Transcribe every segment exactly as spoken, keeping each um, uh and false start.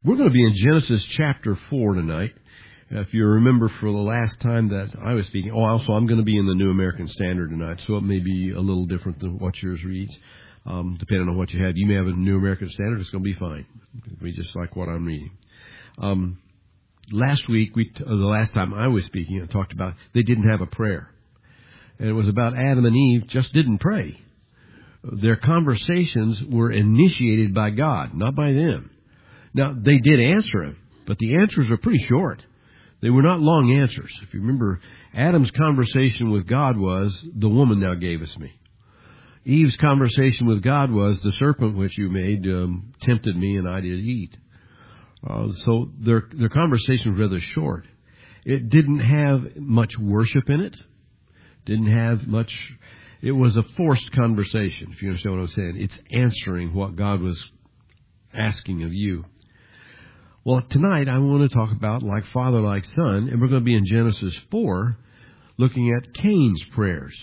We're going to be in Genesis chapter four tonight. If you remember for the last time that I was speaking, oh, also I'm going to be in the New American Standard tonight, so it may be a little different than what yours reads, um, depending on what you have. You may have a New American Standard, it's going to be fine. It'll be just like what I'm reading. Um, last week, we, uh, the last time I was speaking, I talked about they didn't have a prayer. And it was about Adam and Eve just didn't pray. Their conversations were initiated by God, not by them. Now, they did answer him, but the answers were pretty short. They were not long answers. If you remember, Adam's conversation with God was, the woman thou gavest me. Eve's conversation with God was, the serpent which you made um, tempted me and I did eat. Uh, so their their conversation was rather short. It didn't have much worship in it. Didn't have much. It was a forced conversation, if you understand what I'm saying. It's answering what God was asking of you. Well, tonight I want to talk about like father, like son, and we're going to be in Genesis four, looking at Cain's prayers.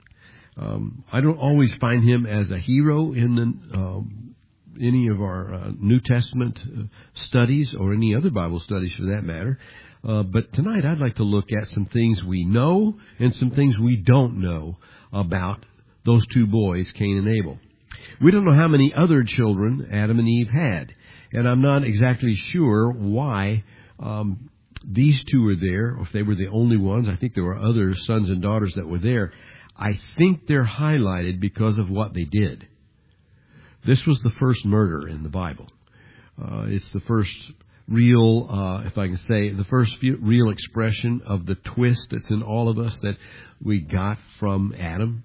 Um, I don't always find him as a hero in the, um, any of our uh, New Testament uh, studies or any other Bible studies for that matter. Uh, but tonight I'd like to look at some things we know and some things we don't know about those two boys, Cain and Abel. We don't know how many other children Adam and Eve had. And I'm not exactly sure why um, these two were there, or if they were the only ones. I think there were other sons and daughters that were there. I think they're highlighted because of what they did. This was the first murder in the Bible. Uh, it's the first real, uh, if I can say, the first few, real expression of the twist that's in all of us that we got from Adam.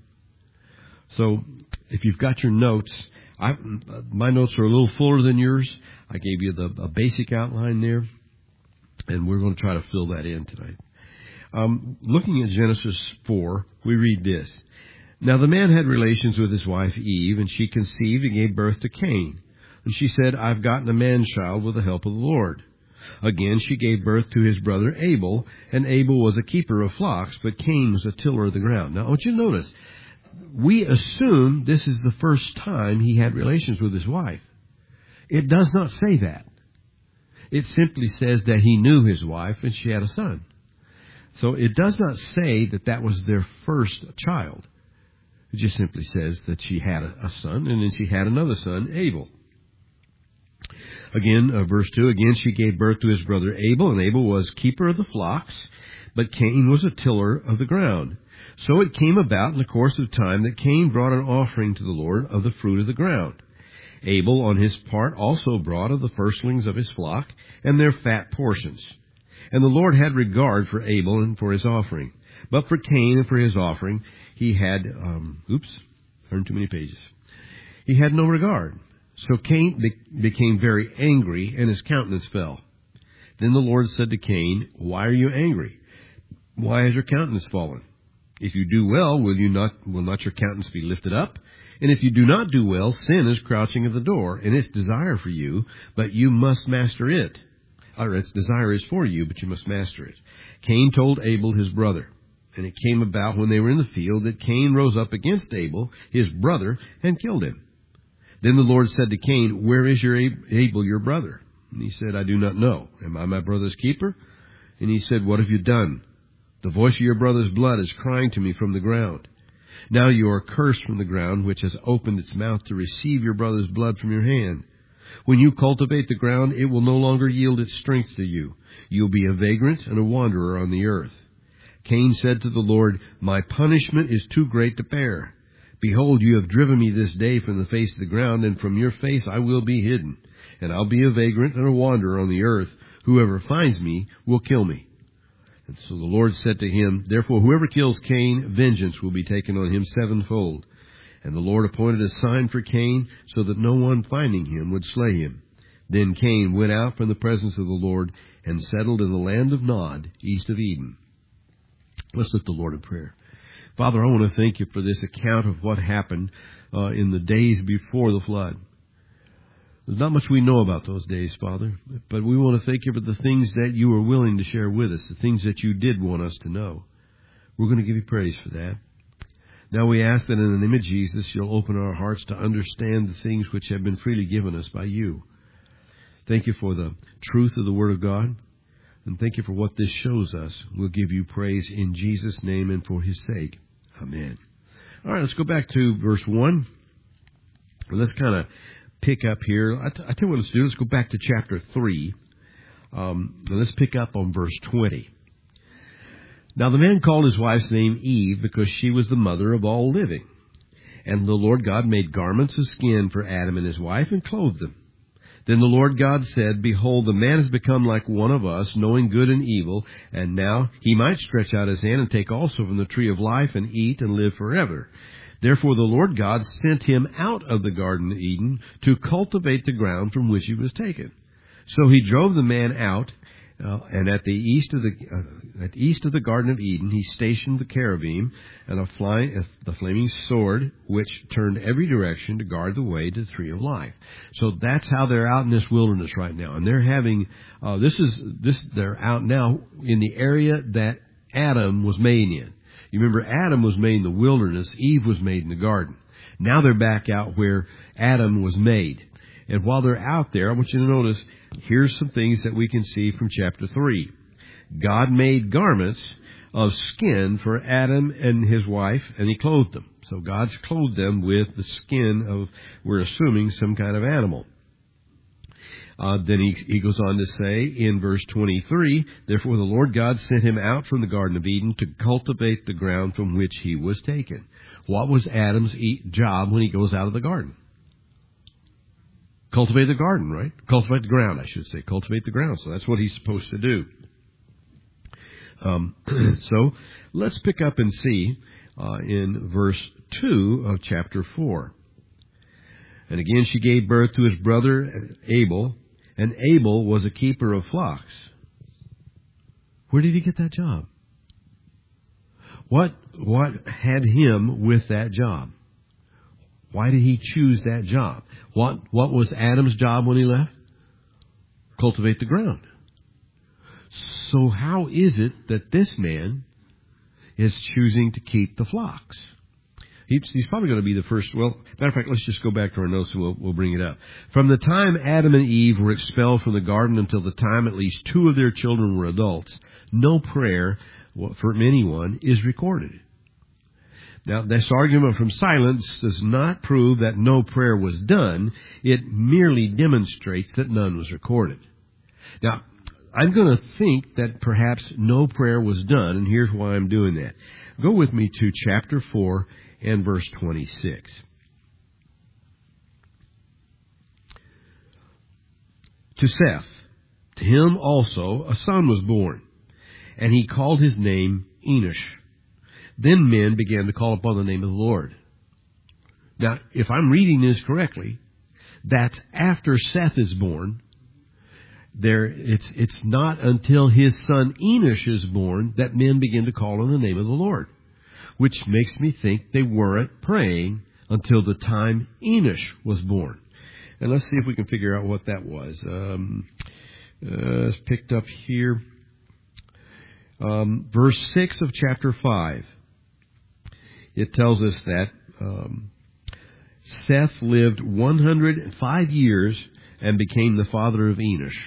So if you've got your notes, I, my notes are a little fuller than yours. I gave you the a basic outline there, and we're going to try to fill that in tonight. Um, looking at Genesis four, we read this. Now the man had relations with his wife Eve, and she conceived and gave birth to Cain. And she said, I've gotten a man-child with the help of the Lord. Again, she gave birth to his brother Abel, and Abel was a keeper of flocks, but Cain was a tiller of the ground. Now I want you to notice, we assume this is the first time he had relations with his wife. It does not say that. It simply says that he knew his wife and she had a son. So it does not say that that was their first child. It just simply says that she had a son and then she had another son, Abel. Again, uh, verse two, again she gave birth to his brother Abel, and Abel was keeper of the flocks, but Cain was a tiller of the ground. So it came about in the course of time that Cain brought an offering to the Lord of the fruit of the ground. Abel, on his part, also brought of the firstlings of his flock and their fat portions. And the Lord had regard for Abel and for his offering. But for Cain and for his offering, he had, um, oops, turned too many pages. He had no regard. So Cain be- became very angry, and his countenance fell. Then the Lord said to Cain, why are you angry? Why has your countenance fallen? If you do well, will you not, will not your countenance be lifted up? And if you do not do well, sin is crouching at the door, and its desire for you, but you must master it. Or its desire is for you, but you must master it. Cain told Abel his brother, and it came about when they were in the field that Cain rose up against Abel, his brother, and killed him. Then the Lord said to Cain, where is your Abel, your brother? And he said, I do not know. Am I my brother's keeper? And he said, what have you done? The voice of your brother's blood is crying to me from the ground. Now you are cursed from the ground, which has opened its mouth to receive your brother's blood from your hand. When you cultivate the ground, it will no longer yield its strength to you. You will be a vagrant and a wanderer on the earth. Cain said to the Lord, my punishment is too great to bear. Behold, you have driven me this day from the face of the ground, and from your face I will be hidden. And I'll be a vagrant and a wanderer on the earth. Whoever finds me will kill me. And so the Lord said to him, therefore whoever kills Cain, vengeance will be taken on him sevenfold. And the Lord appointed a sign for Cain, so that no one finding him would slay him. Then Cain went out from the presence of the Lord and settled in the land of Nod, east of Eden. Let's look to the Lord in prayer. Father, I want to thank you for this account of what happened uh, in the days before the flood. There's not much we know about those days, Father, but we want to thank you for the things that you were willing to share with us, the things that you did want us to know. We're going to give you praise for that. Now we ask that in the name of Jesus, you'll open our hearts to understand the things which have been freely given us by you. Thank you for the truth of the Word of God. And thank you for what this shows us. We'll give you praise in Jesus' name and for His sake. Amen. All right, let's go back to verse one. Let's kind of pick up here. I, t- I tell you what let's do. Let's go back to chapter three. Um, let's pick up on verse twenty. Now the man called his wife's name Eve because she was the mother of all living. And the Lord God made garments of skin for Adam and his wife and clothed them. Then the Lord God said, Behold, the man has become like one of us, knowing good and evil, and now he might stretch out his hand and take also from the tree of life and eat and live forever. Therefore the Lord God sent him out of the Garden of Eden to cultivate the ground from which he was taken. So he drove the man out, uh, and at the east of the uh, at east of the Garden of Eden he stationed the cherubim and a flying uh, the flaming sword, which turned every direction to guard the way to the tree of life. So that's how they're out in this wilderness right now, and they're having uh, this is this they're out now in the area that Adam was made in. You remember, Adam was made in the wilderness, Eve was made in the garden. Now they're back out where Adam was made. And while they're out there, I want you to notice, here's some things that we can see from chapter three. God made garments of skin for Adam and his wife, and He clothed them. So God's clothed them with the skin of, we're assuming, some kind of animal. Uh, then he, he goes on to say in verse twenty-three, Therefore the Lord God sent him out from the Garden of Eden to cultivate the ground from which he was taken. What was Adam's job when he goes out of the garden? Cultivate the garden, right? Cultivate the ground, I should say. Cultivate the ground. So that's what he's supposed to do. Um, so let's pick up and see uh, in verse two of chapter four. And again she gave birth to his brother Abel, and Abel was a keeper of flocks. Where did he get that job? What what had him with that job? Why did he choose that job? What what was Adam's job when he left? Cultivate the ground. So how is it that this man is choosing to keep the flocks? He's, he's probably going to be the first. Well, matter of fact, let's just go back to our notes and we'll, we'll bring it up. From the time Adam and Eve were expelled from the garden until the time at least two of their children were adults, no prayer from anyone is recorded. Now, this argument from silence does not prove that no prayer was done. It merely demonstrates that none was recorded. Now, I'm going to think that perhaps no prayer was done, and here's why I'm doing that. Go with me to chapter four and verse twenty-six. To Seth, to him also a son was born, and he called his name Enosh. Then men began to call upon the name of the Lord. Now, if I'm reading this correctly, that's after Seth is born. There, it's it's not until his son Enosh is born that men begin to call on the name of the Lord, which makes me think they weren't praying until the time Enosh was born. And let's see if we can figure out what that was. Um, uh, it's picked up here, um, verse six of chapter five. It tells us that um, Seth lived one hundred five years and became the father of Enosh.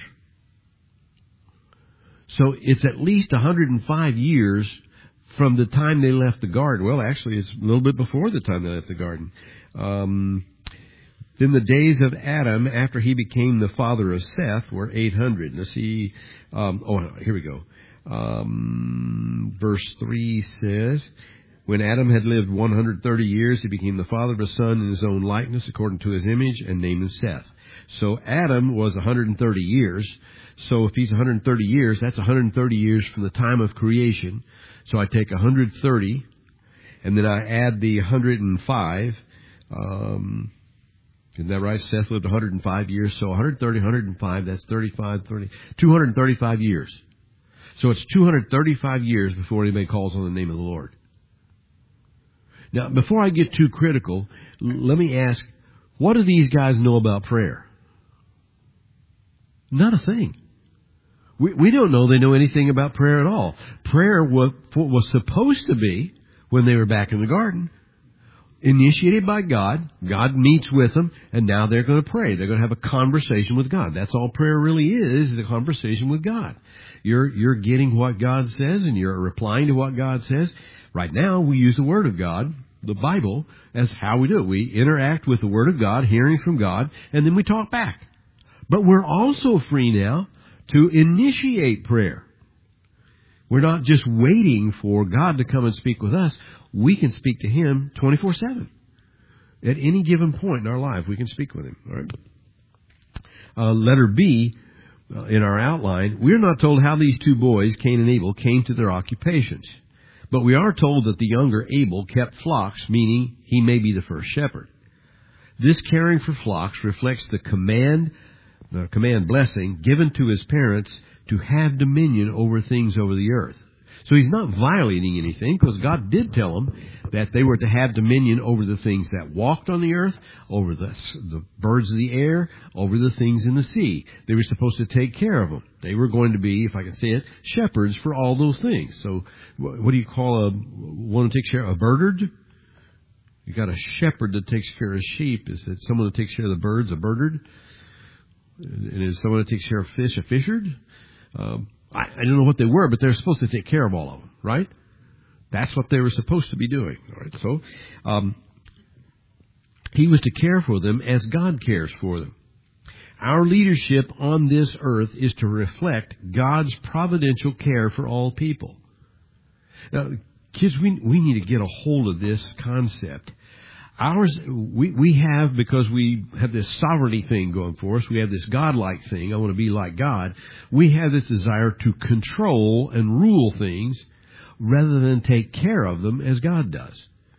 So it's at least one hundred five years from the time they left the garden. Well, actually, it's a little bit before the time they left the garden. Um, then the days of Adam after he became the father of Seth were eight hundred. Let's see. Um, oh, here we go. Um, verse three says, When Adam had lived one hundred thirty years, he became the father of a son in his own likeness, according to his image, and named him Seth. So Adam was one hundred thirty years. So if he's one hundred thirty years, that's one hundred thirty years from the time of creation. So I take one hundred thirty, and then I add the one hundred five. Um, isn't that right? Seth lived one hundred five years. So one hundred thirty, one hundred five, that's thirty-five, thirty, two hundred thirty-five years. So it's two hundred thirty-five years before anybody calls on the name of the Lord. Now, before I get too critical, let me ask, what do these guys know about prayer? Not a thing. We, we don't know they know anything about prayer at all. Prayer was, was supposed to be, when they were back in the garden, initiated by God. God meets with them, and now they're going to pray. They're going to have a conversation with God. That's all prayer really is, is a conversation with God. You're, you're getting what God says, and you're replying to what God says. Right now, we use the Word of God, the Bible, as how we do it. We interact with the Word of God, hearing from God, and then we talk back. But we're also free now to initiate prayer. We're not just waiting for God to come and speak with us. We can speak to Him twenty-four seven. At any given point in our life, we can speak with Him. All right? Uh, letter B, uh, in our outline, we're not told how these two boys, Cain and Abel, came to their occupations. But we are told that the younger Abel kept flocks, meaning he may be the first shepherd. This caring for flocks reflects the command, the command blessing given to his parents to have dominion over things over the earth. So he's not violating anything, because God did tell him that they were to have dominion over the things that walked on the earth, over the, the birds of the air, over the things in the sea. They were supposed to take care of them. They were going to be, if I can say it, shepherds for all those things. So what do you call a one who takes care of a birdard? You got a shepherd that takes care of sheep. Is it someone that takes care of the birds, a birdard? And is someone that takes care of fish, a fishard? Um, I, I don't know what they were, but they're supposed to take care of all of them, right? That's what they were supposed to be doing. All right. So um, he was to care for them as God cares for them. Our leadership on this earth is to reflect God's providential care for all people. Now, kids, we we need to get a hold of this concept. Ours, we, we have, because we have this sovereignty thing going for us, we have this godlike thing, I want to be like God, we have this desire to control and rule things rather than take care of them as God does.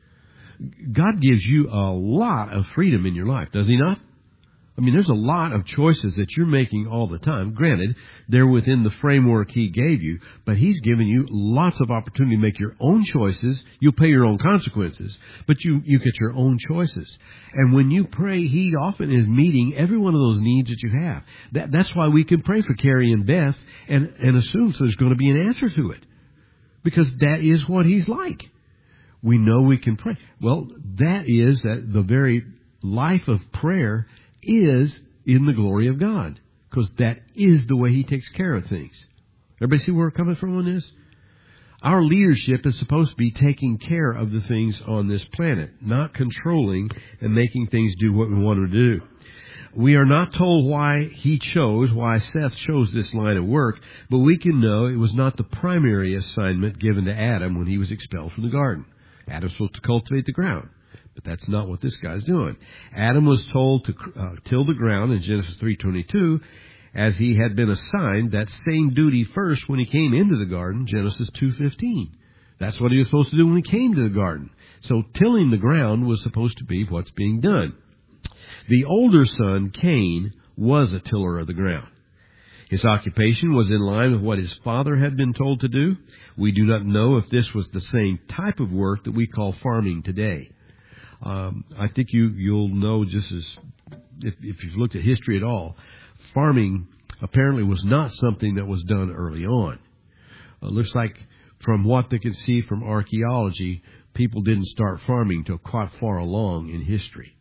God gives you a lot of freedom in your life, does He not? I mean, there's a lot of choices that you're making all the time. Granted, they're within the framework He gave you, but He's given you lots of opportunity to make your own choices. You'll pay your own consequences, but you, you get your own choices. And when you pray, He often is meeting every one of those needs that you have. That, that's why we can pray for Carrie and Beth and, and assume there's going to be an answer to it, because that is what He's like. We know we can pray. Well, that is that the very life of prayer is in the glory of God, because that is the way He takes care of things. Everybody see where we're coming from on this? Our leadership is supposed to be taking care of the things on this planet, not controlling and making things do what we want them to do. We are not told why he chose, why Seth chose this line of work, but we can know it was not the primary assignment given to Adam when he was expelled from the garden. Adam's supposed to cultivate the ground. But that's not what this guy's doing. Adam was told to uh, till the ground in Genesis three twenty-two, as he had been assigned that same duty first when he came into the garden, Genesis two fifteen. That's what he was supposed to do when he came to the garden. So tilling the ground was supposed to be what's being done. The older son, Cain, was a tiller of the ground. His occupation was in line with what his father had been told to do. We do not know if this was the same type of work that we call farming today. Um, I think you, you'll know, just as if, if you've looked at history at all, farming apparently was not something that was done early on. It uh, looks like from what they could see from archaeology, people didn't start farming till quite far along in history.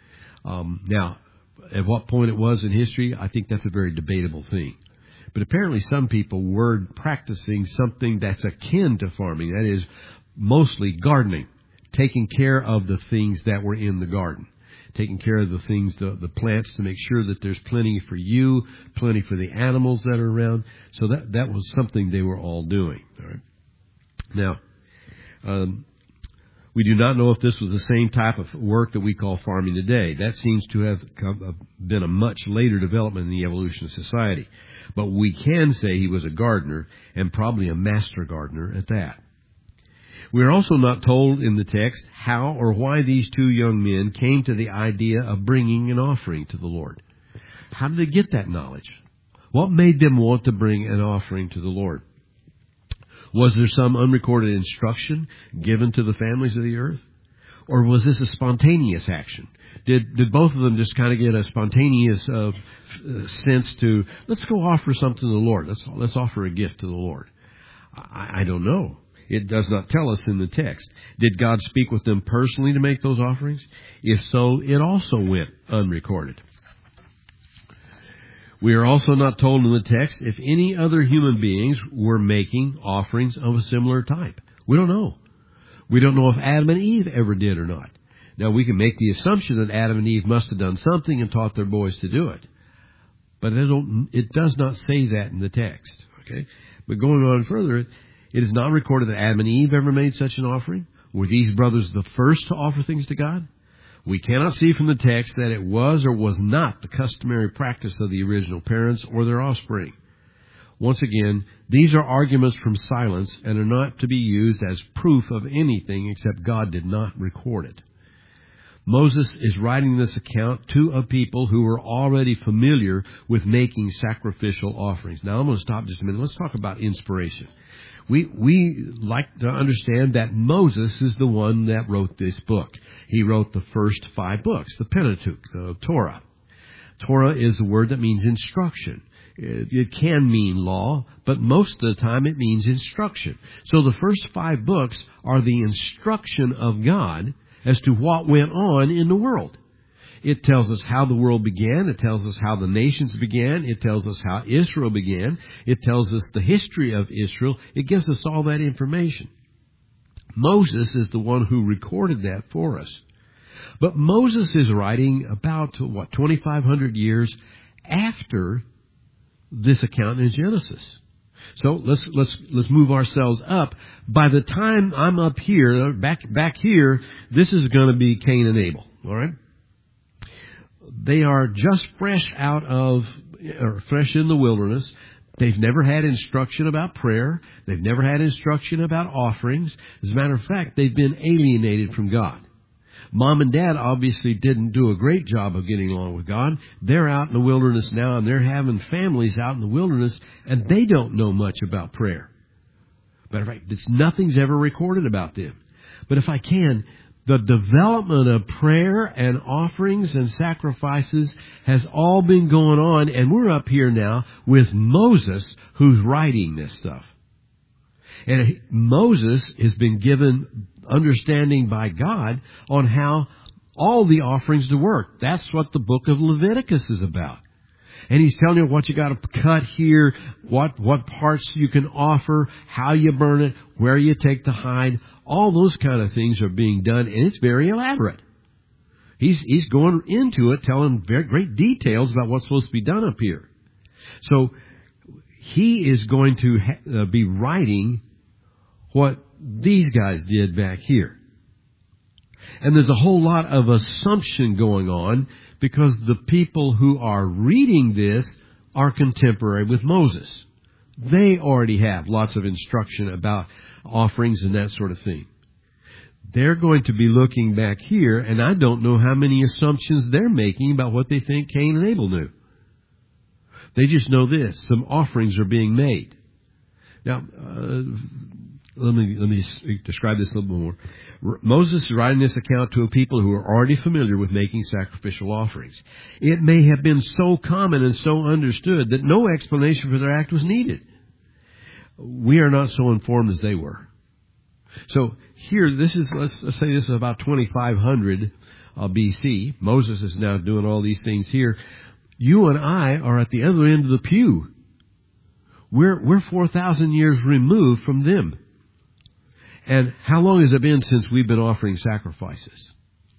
Um, now, at what point it was in history, I think that's a very debatable thing. But apparently some people were practicing something that's akin to farming, that is, mostly gardening. Taking care of the things that were in the garden. Taking care of the things, the, the plants, to make sure that there's plenty for you, plenty for the animals that are around. So that, that was something they were all doing. All right. Now, um, we do not know if this was the same type of work that we call farming today. That seems to have come, been a much later development in the evolution of society. But we can say he was a gardener, and probably a master gardener at that. We are also not told in the text how or why these two young men came to the idea of bringing an offering to the Lord. How did they get that knowledge? What made them want to bring an offering to the Lord? Was there some unrecorded instruction given to the families of the earth? Or was this a spontaneous action? Did did both of them just kind of get a spontaneous uh, sense to, let's go offer something to the Lord. Let's let's offer a gift to the Lord. I, I don't know. It does not tell us in the text. Did God speak with them personally to make those offerings? If so, it also went unrecorded. We are also not told in the text if any other human beings were making offerings of a similar type. We don't know. We don't know if Adam and Eve ever did or not. Now, we can make the assumption that Adam and Eve must have done something and taught their boys to do it. But it, don't, it does not say that in the text. Okay? But going on further, it is not recorded that Adam and Eve ever made such an offering. Were these brothers the first to offer things to God? We cannot see from the text that it was or was not the customary practice of the original parents or their offspring. Once again, these are arguments from silence and are not to be used as proof of anything except God did not record it. Moses is writing this account to a people who were already familiar with making sacrificial offerings. Now, I'm going to stop just a minute. Let's talk about inspiration. We we like to understand that Moses is the one that wrote this book. He wrote the first five books, the Pentateuch, the Torah. Torah is a word that means instruction. It, it can mean law, but most of the time it means instruction. So the first five books are the instruction of God as to what went on in the world. It tells us how the world began. It tells us how the nations began. It tells us how Israel began. It tells us the history of Israel. It gives us all that information. Moses is the one who recorded that for us. But Moses is writing about, what, twenty-five hundred years after this account in Genesis. So let's let's let's move ourselves up. By the time I'm up here, back back here, this is going to be Cain and Abel. All right. They are just fresh out of, or fresh in the wilderness. They've never had instruction about prayer. They've never had instruction about offerings. As a matter of fact, they've been alienated from God. Mom and Dad obviously didn't do a great job of getting along with God. They're out in the wilderness now, and they're having families out in the wilderness, and they don't know much about prayer. Matter of fact, it's, nothing's ever recorded about them. But if I can, the development of prayer and offerings and sacrifices has all been going on, and we're up here now with Moses, who's writing this stuff. And Moses has been given understanding by God on how all the offerings to work. That's what the book of Leviticus is about. And he's telling you what you got to cut here, what what parts you can offer, how you burn it, where you take the hide. All those kind of things are being done, and it's very elaborate. He's he's going into it, telling very great details about what's supposed to be done up here. So he is going to ha- uh, be writing what these guys did back here. And there's a whole lot of assumption going on because the people who are reading this are contemporary with Moses. They already have lots of instruction about offerings and that sort of thing. They're going to be looking back here, and I don't know how many assumptions they're making about what they think Cain and Abel knew. They just know this: some offerings are being made. Now, uh, Let me let me describe this a little more. Moses is writing this account to a people who are already familiar with making sacrificial offerings. It may have been so common and so understood that no explanation for their act was needed. We are not so informed as they were. So here, this is let's, let's say this is about twenty-five hundred uh, B C. Moses is now doing all these things here. You and I are at the other end of the pew. We're we're four thousand years removed from them. And how long has it been since we've been offering sacrifices?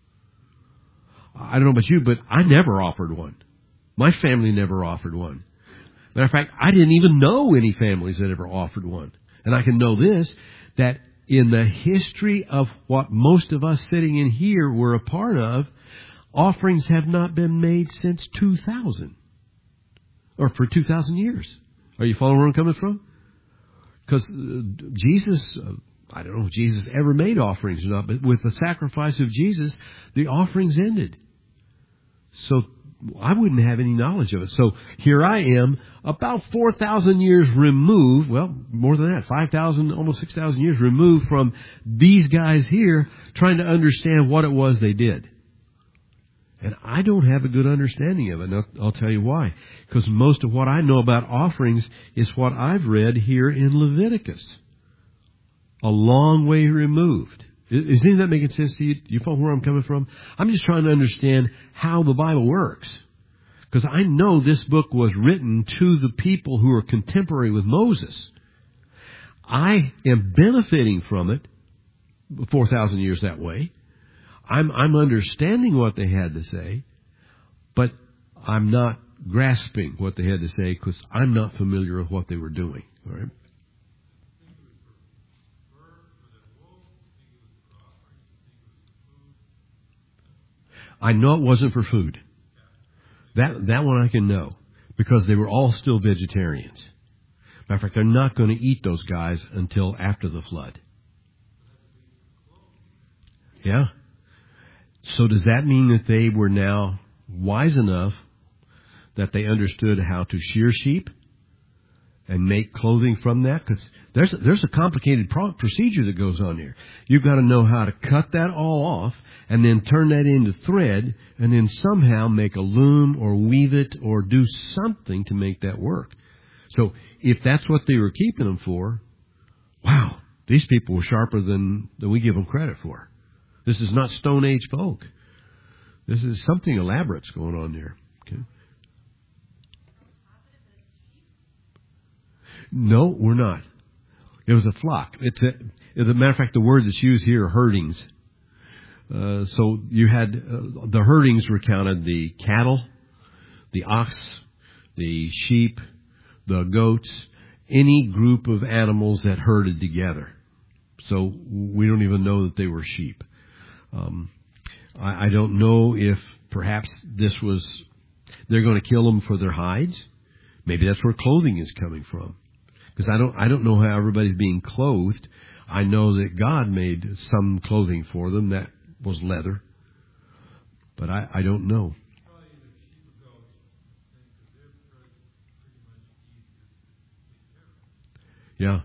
I don't know about you, but I never offered one. My family never offered one. Matter of fact, I didn't even know any families that ever offered one. And I can know this, that in the history of what most of us sitting in here were a part of, offerings have not been made since two thousand. Or for two thousand years. Are you following where I'm coming from? Because uh, Jesus... Uh, I don't know if Jesus ever made offerings or not, but with the sacrifice of Jesus, the offerings ended. So I wouldn't have any knowledge of it. So here I am, about four thousand years removed, well, more than that, five thousand, almost six thousand years removed from these guys here, trying to understand what it was they did. And I don't have a good understanding of it. And I'll, I'll tell you why. Because most of what I know about offerings is what I've read here in Leviticus. a long way removed. Is any of that making sense to you? Do you follow where I'm coming from? I'm just trying to understand how the Bible works. Because I know this book was written to the people who are contemporary with Moses. I am benefiting from it four thousand years that way. I'm, I'm understanding what they had to say, but I'm not grasping what they had to say because I'm not familiar with what they were doing. All right? I know it wasn't for food. That that one I can know because they were all still vegetarians. Matter of fact, they're not going to eat those guys until after the flood. Yeah. So does that mean that they were now wise enough that they understood how to shear sheep and make clothing from that? Because there's, there's a complicated pro- procedure that goes on here. You've got to know how to cut that all off and then turn that into thread and then somehow make a loom or weave it or do something to make that work. So if that's what they were keeping them for, wow, these people were sharper than, than we give them credit for. This is not Stone Age folk. This is something elaborate's going on there. Okay. No, we're not. It was a flock. It's a, as a matter of fact, the word that's used here are herdings. Uh, so you had uh, the herdings recounted the cattle, the ox, the sheep, the goats, any group of animals that herded together. So we don't even know that they were sheep. Um, I, I don't know if perhaps this was, they're going to kill them for their hides. Maybe that's where clothing is coming from. Because I don't, I don't know how everybody's being clothed. I know that God made some clothing for them that was leather. But I, I don't know. Yeah.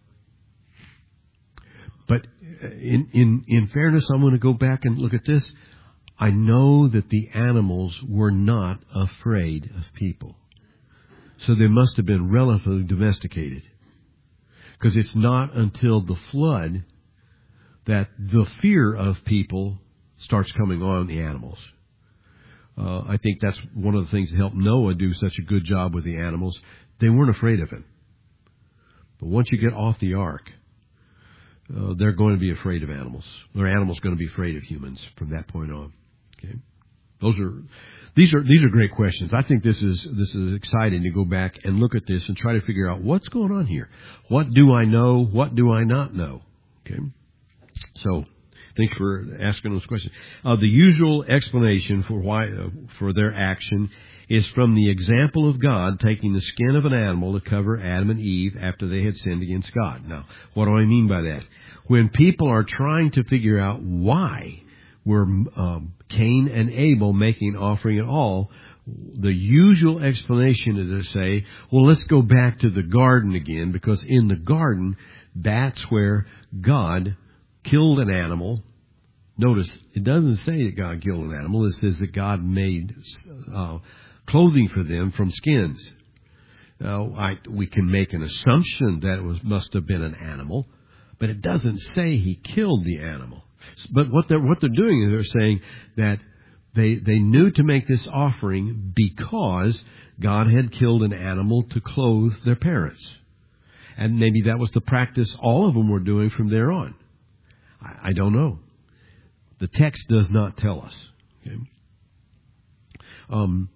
But in, in, in fairness, I'm going to go back and look at this. I know that the animals were not afraid of people. So they must have been relatively domesticated. Because it's not until the flood that the fear of people starts coming on the animals. Uh, I think that's one of the things that helped Noah do such a good job with the animals. They weren't afraid of him. But once you get off the ark, uh, they're going to be afraid of animals. Their animals going to be afraid of humans from that point on. Okay, those are these are these are great questions. I think this is this is exciting to go back and look at this and try to figure out what's going on here. What do I know? What do I not know? Okay, so thanks for asking those questions. Uh, the usual explanation for why uh, for their action is from the example of God taking the skin of an animal to cover Adam and Eve after they had sinned against God. Now, what do I mean by that? When people are trying to figure out why were um, Cain and Abel making offering at all, the usual explanation is to say, well, let's go back to the garden again, because in the garden, that's where God killed an animal. Notice, it doesn't say that God killed an animal. It says that God made uh, clothing for them from skins. Now, I, we can make an assumption that it was must have been an animal, but it doesn't say he killed the animal. But what they're what they're doing is they're saying that they they knew to make this offering because God had killed an animal to clothe their parents, and maybe that was the practice all of them were doing from there on. I, I don't know. The text does not tell us. Okay? Um,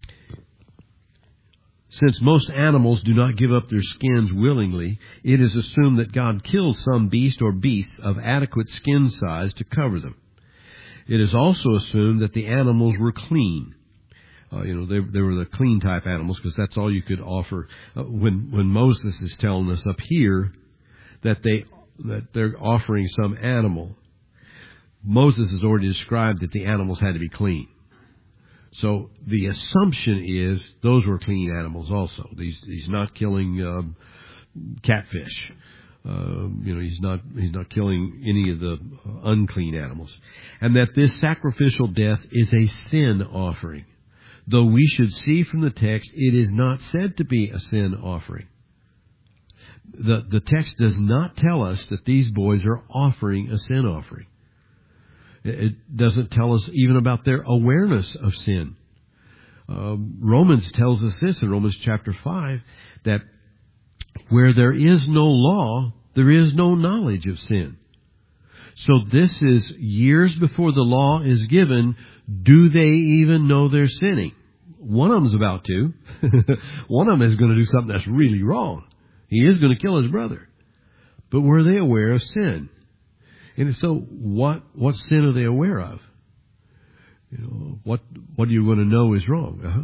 Since most animals do not give up their skins willingly, it is assumed that God killed some beast or beasts of adequate skin size to cover them. It is also assumed that the animals were clean. Uh, you know, they, they were the clean type animals because that's all you could offer. Uh, when when Moses is telling us up here that they that they're offering some animal, Moses has already described that the animals had to be clean. So the assumption is those were clean animals also. He's, he's not killing um, catfish. Uh, you know, he's not he's not killing any of the unclean animals. And that this sacrificial death is a sin offering. Though we should see from the text, it is not said to be a sin offering. the, the text does not tell us that these boys are offering a sin offering. It doesn't tell us even about their awareness of sin. Um, Romans tells us this in Romans chapter five, that where there is no law, there is no knowledge of sin. So this is years before the law is given. Do they even know they're sinning? One of them's about to. One of them is going to do something that's really wrong. He is going to kill his brother. But were they aware of sin? And so what, what sin are they aware of? You know, what, what do you want to know is wrong? Uh-huh.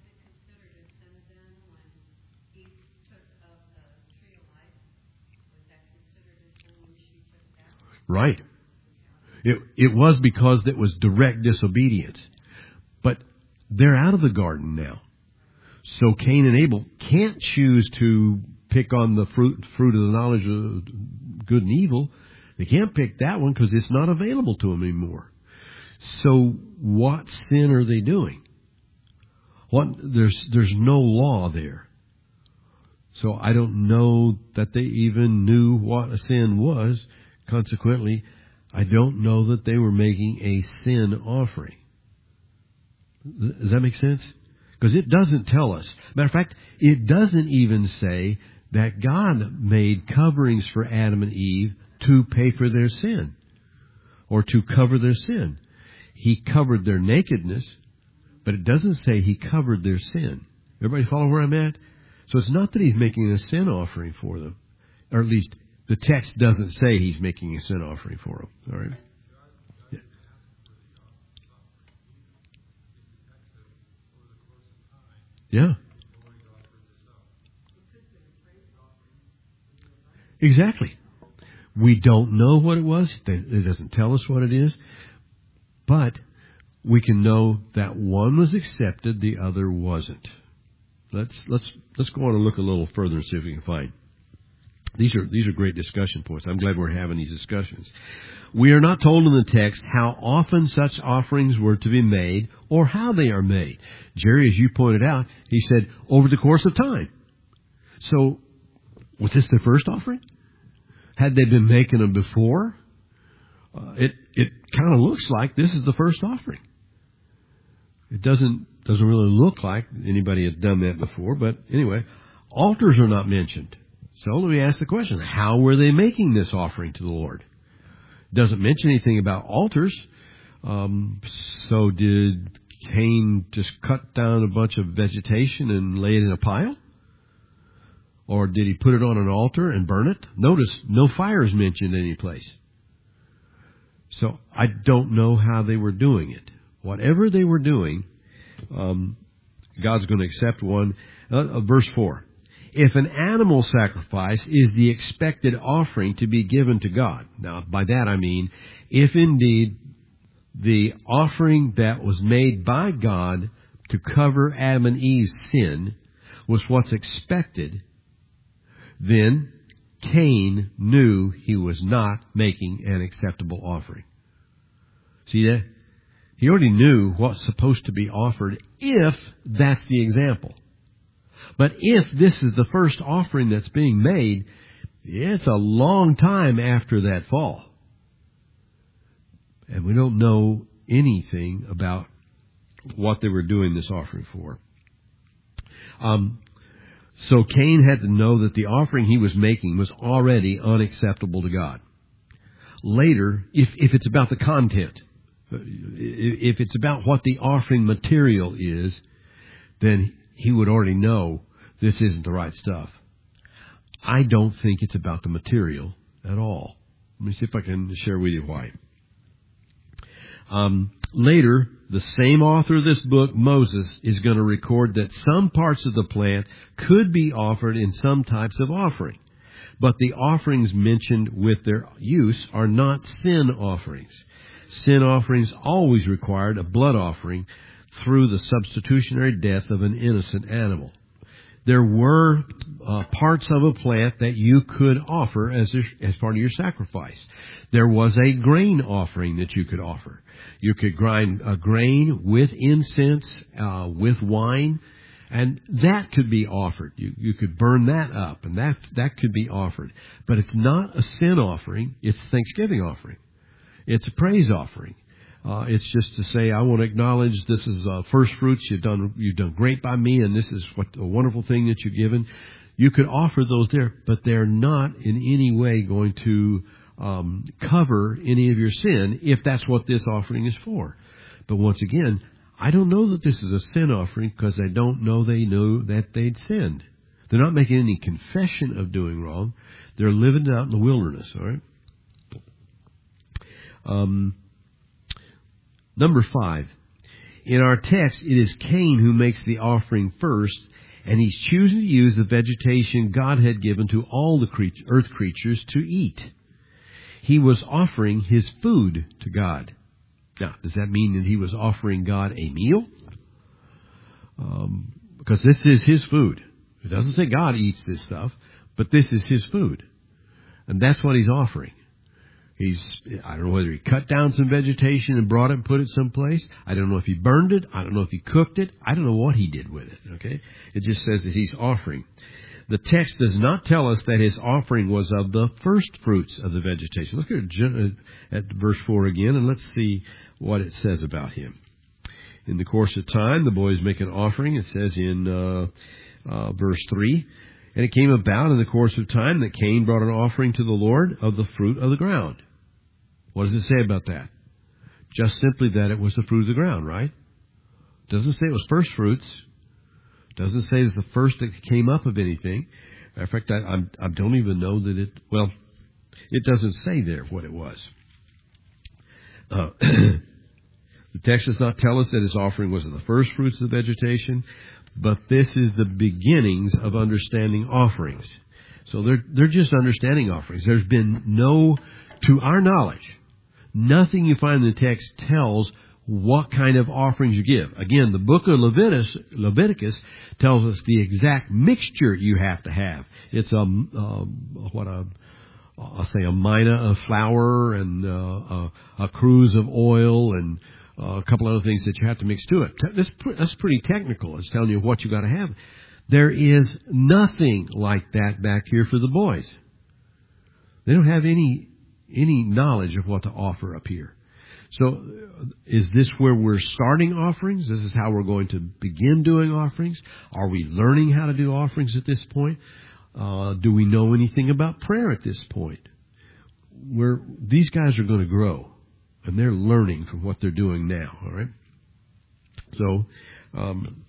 Right. It, it was because it was direct disobedience. But they're out of the garden now. So Cain and Abel can't choose to pick on the fruit, fruit of the knowledge of good and evil. They can't pick that one because it's not available to them anymore. So what sin are they doing? What, there's, there's no law there. So I don't know that they even knew what a sin was. Consequently, I don't know that they were making a sin offering. Does that make sense? Because it doesn't tell us. Matter of fact, it doesn't even say that God made coverings for Adam and Eve to pay for their sin or to cover their sin. He covered their nakedness, but it doesn't say He covered their sin. Everybody follow where I'm at? So it's not that He's making a sin offering for them, or at least the text doesn't say He's making a sin offering for them. All right? Yeah. Yeah. Exactly. We don't know what it was. It doesn't tell us what it is. But we can know that one was accepted, the other wasn't. Let's let's let's go on and look a little further and see if we can find. These are these are great discussion points. I'm glad we're having these discussions. We are not told in the text how often such offerings were to be made or how they are made. Jerry, as you pointed out, he said over the course of time. So was this their first offering? Had they been making them before? Uh, it it kind of looks like this is the first offering. It doesn't doesn't really look like anybody had done that before, but anyway, altars are not mentioned. So let me ask the question, how were they making this offering to the Lord? It doesn't mention anything about altars. Um, so did Cain just cut down a bunch of vegetation and lay it in a pile? Or did he put it on an altar and burn it? Notice no fire is mentioned any place. So I don't know how they were doing it. Whatever they were doing, um, God's going to accept one. Uh, verse four. If an animal sacrifice is the expected offering to be given to God. Now, by that I mean, if indeed the offering that was made by God to cover Adam and Eve's sin was what's expected, then Cain knew he was not making an acceptable offering. See that? He already knew what's supposed to be offered if that's the example. But if this is the first offering that's being made, it's a long time after that fall. And we don't know anything about what they were doing this offering for. Um, so Cain had to know that the offering he was making was already unacceptable to God. Later, if, if it's about the content, if it's about what the offering material is, then he would already know this isn't the right stuff. I don't think it's about the material at all. Let me see if I can share with you why. Um, later, the same author of this book, Moses, is going to record that some parts of the plant could be offered in some types of offering. But the offerings mentioned with their use are not sin offerings. Sin offerings always required a blood offering through the substitutionary death of an innocent animal. There were uh, parts of a plant that you could offer as a, as part of your sacrifice. There was a grain offering that you could offer. You could grind a grain with incense, uh, with wine, And that could be offered. You, you could burn that up, and that, that could be offered. But it's not a sin offering. It's a thanksgiving offering. It's a praise offering. Uh, it's just to say, I want to acknowledge this is uh, first fruits. You've done, you've done great by me, and this is what a wonderful thing that you've given. You could offer those there, but they're not in any way going to um, cover any of your sin if that's what this offering is for. But once again, I don't know that this is a sin offering because I don't know they know that they'd sinned. They're not making any confession of doing wrong. They're living out in the wilderness, all right? Um, number five. In our text, it is Cain who makes the offering first, and he's choosing to use the vegetation God had given to all the cre- earth creatures to eat. He was offering his food to God. Now, does that mean that he was offering God a meal? Um, because this is his food. It doesn't say God eats this stuff, but this is his food. And that's what he's offering. He's, I don't know whether he cut down some vegetation and brought it and put it someplace. I don't know if he burned it. I don't know if he cooked it. I don't know what he did with it, okay? It just says that he's offering. The text does not tell us that his offering was of the first fruits of the vegetation. Look at, at verse four again, and let's see what it says about him. In the course of time, the boys make an offering. It says in uh, uh, verse three, and it came about in the course of time that Cain brought an offering to the Lord of the fruit of the ground. What does it say about that? Just simply that it was the fruit of the ground, right? Doesn't say it was first fruits. Doesn't say it's the first that came up of anything. In fact, I, I'm, I don't even know that it, well, it doesn't say there what it was. Uh, the text does not tell us that his offering was of the first fruits of the vegetation, but this is the beginnings of understanding offerings. So they're, they're just understanding offerings. There's been no, to our knowledge, nothing you find in the text tells what kind of offerings you give. Again, the book of Leviticus, Leviticus tells us the exact mixture you have to have. It's a, uh, what a, I'll say a mina of flour and uh, a, a cruse of oil and uh, a couple other things that you have to mix to it. That's, that's pretty technical. It's telling you what you got to have. There is nothing like that back here for the boys. They don't have any any knowledge of what to offer up here. So is this where we're starting offerings? This is how we're going to begin doing offerings? Are we learning how to do offerings at this point? Uh, do we know anything about prayer at this point? We're, these guys are going to grow, and they're learning from what they're doing now, all right? So um,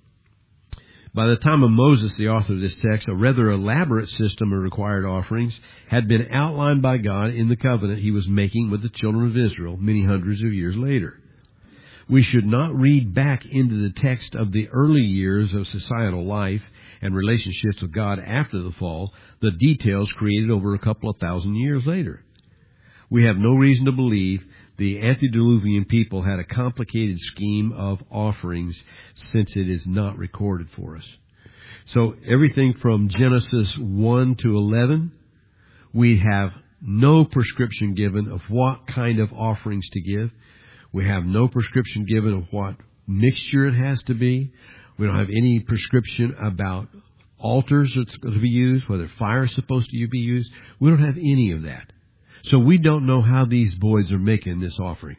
by the time of Moses, the author of this text, a rather elaborate system of required offerings had been outlined by God in the covenant he was making with the children of Israel many hundreds of years later. We should not read back into the text of the early years of societal life and relationships with God after the fall, the details created over a couple of thousand years later. We have no reason to believe the antediluvian people had a complicated scheme of offerings, since it is not recorded for us. So everything from Genesis one to eleven, we have no prescription given of what kind of offerings to give. We have no prescription given of what mixture it has to be. We don't have any prescription about altars that's going to be used, whether fire is supposed to be used. We don't have any of that. So we don't know how these boys are making this offering.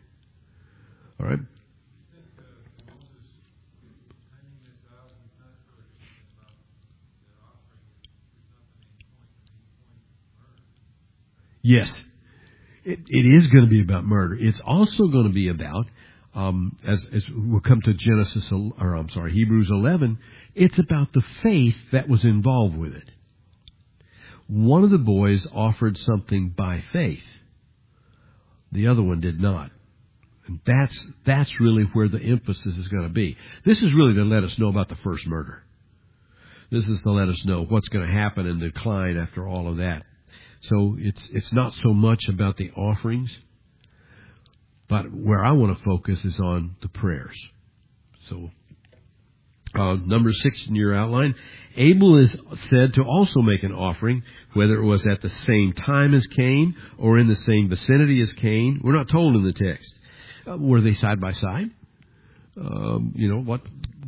All right? Yes. It, it is going to be about murder. It's also going to be about, um, as, as we'll come to Genesis, or I'm sorry, Hebrews eleven, it's about the faith that was involved with it. One of the boys offered something by faith. The other one did not. And that's, that's really where the emphasis is going to be. This is really to let us know about the first murder. This is to let us know what's going to happen and decline after all of that. So it's, it's not so much about the offerings, but where I want to focus is on the prayers. So, Uh, number six in your outline, Abel is said to also make an offering, whether it was at the same time as Cain or in the same vicinity as Cain. We're not told in the text. Uh, were they side by side? Um, you know, what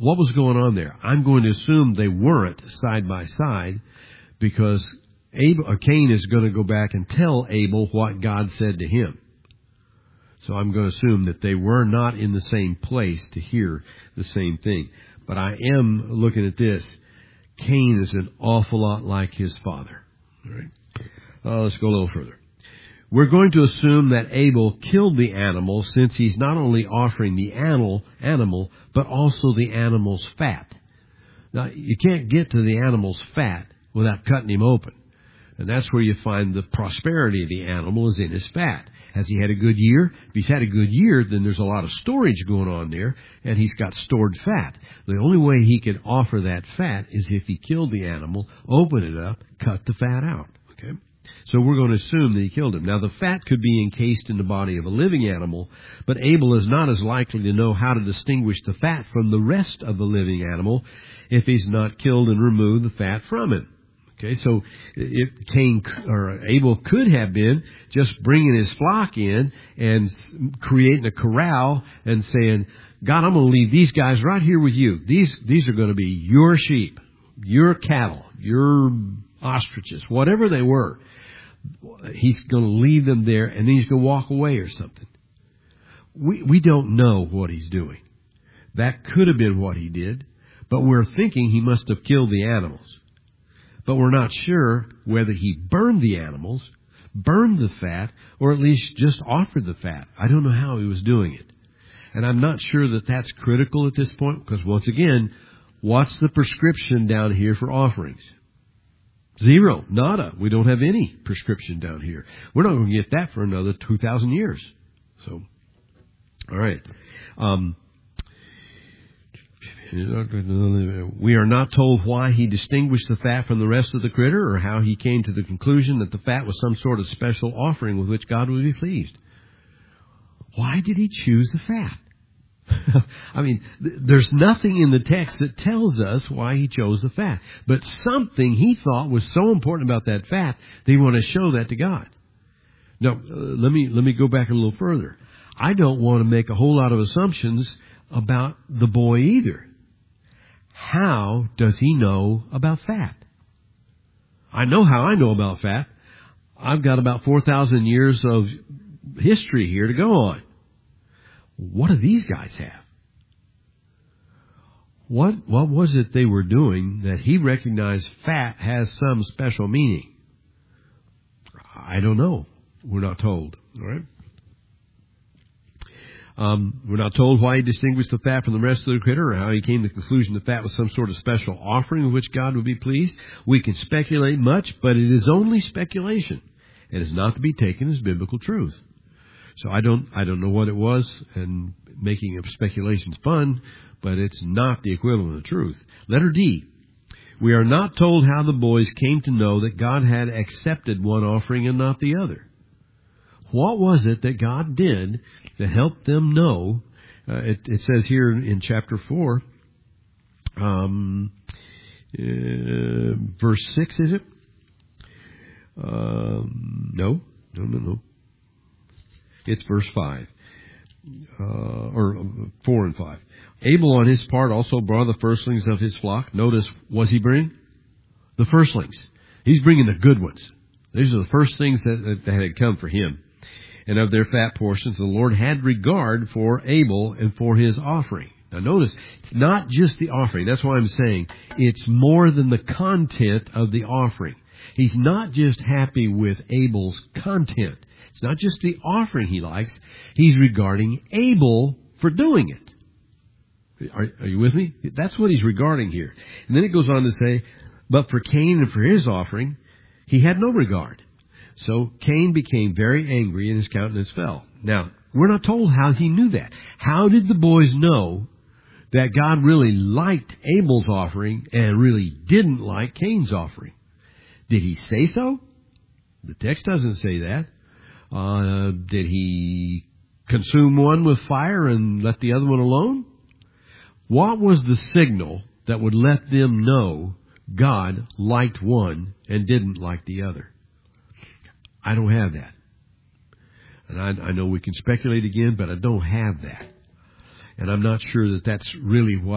what was going on there? I'm going to assume they weren't side by side, because Abel, or Cain is going to go back and tell Abel what God said to him. So I'm going to assume that they were not in the same place to hear the same thing. But I am looking at this. Cain is an awful lot like his father. All right. Uh, let's go a little further. We're going to assume that Abel killed the animal, since he's not only offering the animal, animal, but also the animal's fat. Now, you can't get to the animal's fat without cutting him open. And that's where you find the prosperity of the animal is in his fat. Has he had a good year? If he's had a good year, then there's a lot of storage going on there, and he's got stored fat. The only way he could offer that fat is if he killed the animal, open it up, cut the fat out. Okay? So we're going to assume that he killed him. Now, the fat could be encased in the body of a living animal, but Abel is not as likely to know how to distinguish the fat from the rest of the living animal if he's not killed and removed the fat from him. Okay, so if Cain or Abel could have been just bringing his flock in and creating a corral and saying, God, I'm going to leave these guys right here with you. These these are going to be your sheep, your cattle, your ostriches, whatever they were. He's going to leave them there, and then he's going to walk away or something. We we don't know what he's doing. That could have been what he did, but we're thinking he must have killed the animals. But we're not sure whether he burned the animals, burned the fat, or at least just offered the fat. I don't know how he was doing it. And I'm not sure that that's critical at this point, because once again, what's the prescription down here for offerings? Zero. Nada. We don't have any prescription down here. We're not going to get that for another two thousand years. So, all right. Um, We are not told why he distinguished the fat from the rest of the critter, or how he came to the conclusion that the fat was some sort of special offering with which God would be pleased. Why did he choose the fat? I mean, th- there's nothing in the text that tells us why he chose the fat. But something he thought was so important about that fat that he wanted to show that to God. Now, uh, let me let me go back a little further. I don't want to make a whole lot of assumptions about the boy either. How does he know about fat? I know how I know about fat. I've got about four thousand years of history here to go on. What do these guys have? What, what was it they were doing that he recognized fat has some special meaning? I don't know. We're not told. All right? Um, we're not told why he distinguished the fat from the rest of the critter, or how he came to the conclusion that fat was some sort of special offering with which God would be pleased. We can speculate much, but it is only speculation. It is not to be taken as biblical truth. So I don't, I don't know what it was, and making of speculation's fun, but it's not the equivalent of truth. Letter D. We are not told how the boys came to know that God had accepted one offering and not the other. What was it that God did that helped them know? Uh, it, it says here in chapter four, um, uh, verse six, is it? Um, no, no, no, no. It's verse five, uh, or four and five. Abel, on his part, also brought the firstlings of his flock. Notice, was he bringing? The firstlings. He's bringing the good ones. These are the first things that, that had come for him. And of their fat portions, the Lord had regard for Abel and for his offering. Now notice, it's not just the offering. That's why I'm saying it's more than the content of the offering. He's not just happy with Abel's content. It's not just the offering he likes. He's regarding Abel for doing it. Are, are you with me? That's what he's regarding here. And then it goes on to say, but for Cain and for his offering, he had no regard. So Cain became very angry and his countenance fell. Now, we're not told how he knew that. How did the boys know that God really liked Abel's offering and really didn't like Cain's offering? Did he say so? The text doesn't say that. Uh, did he consume one with fire and let the other one alone? What was the signal that would let them know God liked one and didn't like the other? I don't have that. And I, I know we can speculate again, but I don't have that. And I'm not sure that that's really what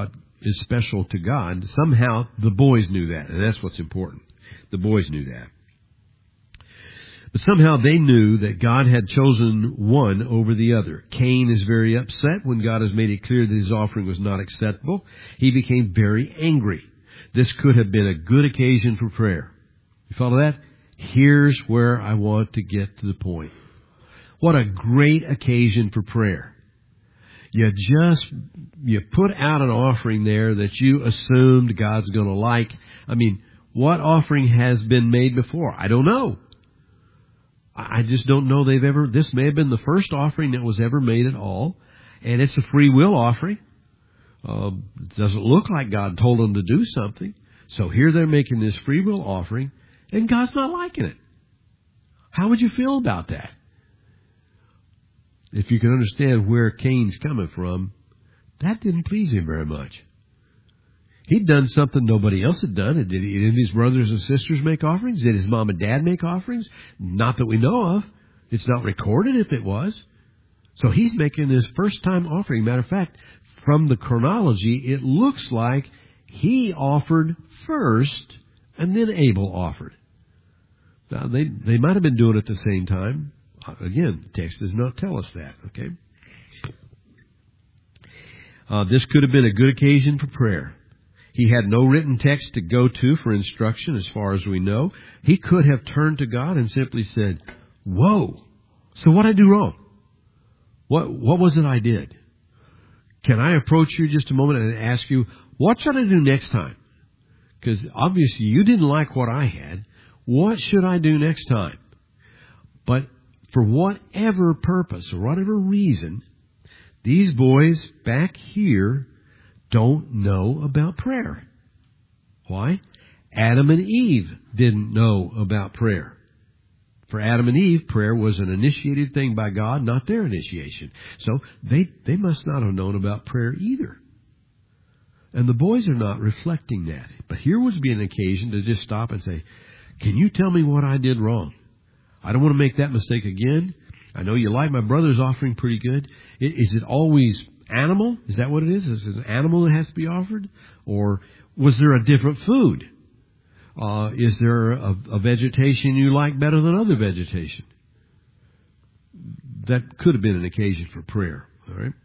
is special to God. Somehow the boys knew that, and that's what's important. The boys knew that. But somehow they knew that God had chosen one over the other. Cain is very upset when God has made it clear that his offering was not acceptable. He became very angry. This could have been a good occasion for prayer. You follow that? Here's where I want to get to the point. What a great occasion for prayer. You just, you put out an offering there that you assumed God's going to like. I mean, what offering has been made before? I don't know. I just don't know they've ever, this may have been the first offering that was ever made at all. And it's a free will offering. Uh, it doesn't look like God told them to do something. So here they're making this free will offering, and God's not liking it. How would you feel about that? If you can understand where Cain's coming from, that didn't please him very much. He'd done something nobody else had done. Did, he, did his brothers and sisters make offerings? Did his mom and dad make offerings? Not that we know of. It's not recorded if it was. So he's making his first time offering. Matter of fact, from the chronology, it looks like he offered first and then Abel offered. Now, they, they might have been doing it at the same time. Again, the text does not tell us that, okay? Uh, this could have been a good occasion for prayer. He had no written text to go to for instruction as far as we know. He could have turned to God and simply said, whoa, so what did I do wrong? What, what was it I did? Can I approach you just a moment and ask you, what should I do next time? Because obviously you didn't like what I had. What should I do next time? But for whatever purpose or whatever reason, these boys back here don't know about prayer. Why? Adam and Eve didn't know about prayer. For Adam and Eve, prayer was an initiated thing by God, not their initiation. So they, they must not have known about prayer either. And the boys are not reflecting that. But here would be an occasion to just stop and say, can you tell me what I did wrong? I don't want to make that mistake again. I know you like my brother's offering pretty good. Is it always animal? Is that what it is? Is it an animal that has to be offered? Or was there a different food? Uh, is there a, a vegetation you like better than other vegetation? That could have been an occasion for prayer. All right.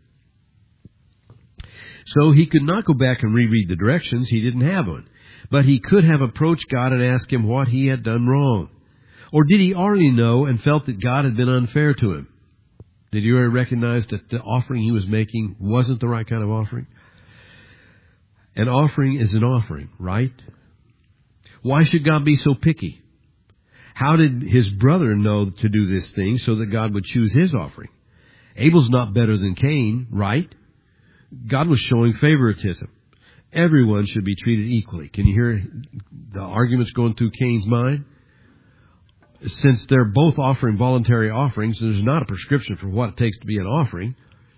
So he could not go back and reread the directions. He didn't have one. But he could have approached God and asked him what he had done wrong. Or did he already know and felt that God had been unfair to him? Did he already recognize that the offering he was making wasn't the right kind of offering? An offering is an offering, right? Why should God be so picky? How did his brother know to do this thing so that God would choose his offering? Abel's not better than Cain, right? God was showing favoritism. Everyone should be treated equally. Can you hear the arguments going through Cain's mind? Since they're both offering voluntary offerings, there's not a prescription for what it takes to be an offering.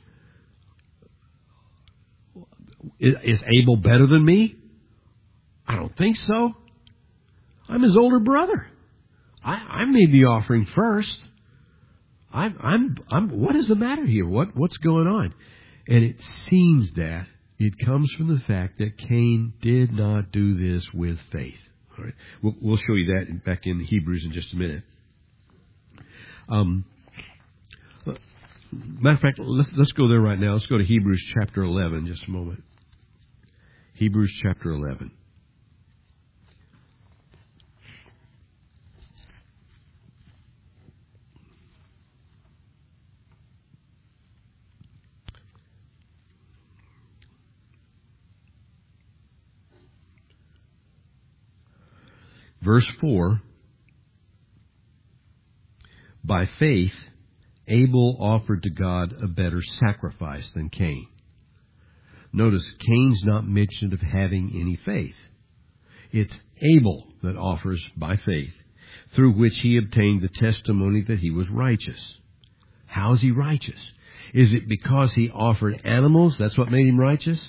Is Abel better than me? I don't think so. I'm his older brother. I, I made the offering first. I'm, I'm, I'm, what is the matter here? What, what's going on? And it seems that it comes from the fact that Cain did not do this with faith. All right, we'll, we'll show you that back in Hebrews in just a minute. Um, matter of fact, let's let's go there right now. Let's go to Hebrews chapter eleven. Just a moment. Hebrews chapter eleven. Verse four, by faith, Abel offered to God a better sacrifice than Cain. Notice, Cain's not mentioned of having any faith. It's Abel that offers by faith, through which he obtained the testimony that he was righteous. How is he righteous? Is it because he offered animals? That's what made him righteous?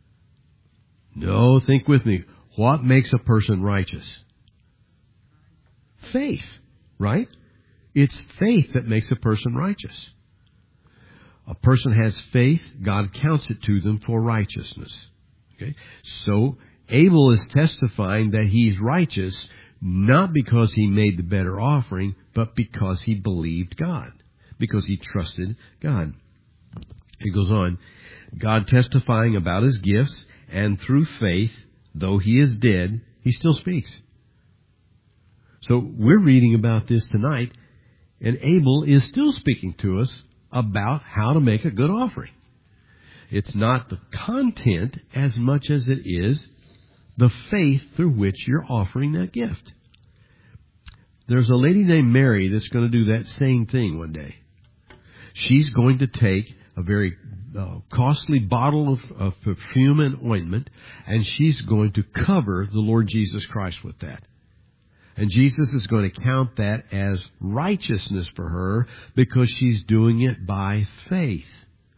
No, think with me. What makes a person righteous? Faith, right? It's faith that makes a person righteous. A person has faith, God counts it to them for righteousness. Okay? So Abel is testifying that he's righteous not because he made the better offering, but because he believed God, because he trusted God. He goes on, God testifying about his gifts, and through faith, though he is dead, he still speaks. So we're reading about this tonight, and Abel is still speaking to us about how to make a good offering. It's not the content as much as it is the faith through which you're offering that gift. There's a lady named Mary that's going to do that same thing one day. She's going to take a very uh, costly bottle of, of perfume and ointment, and she's going to cover the Lord Jesus Christ with that. And Jesus is going to count that as righteousness for her because she's doing it by faith.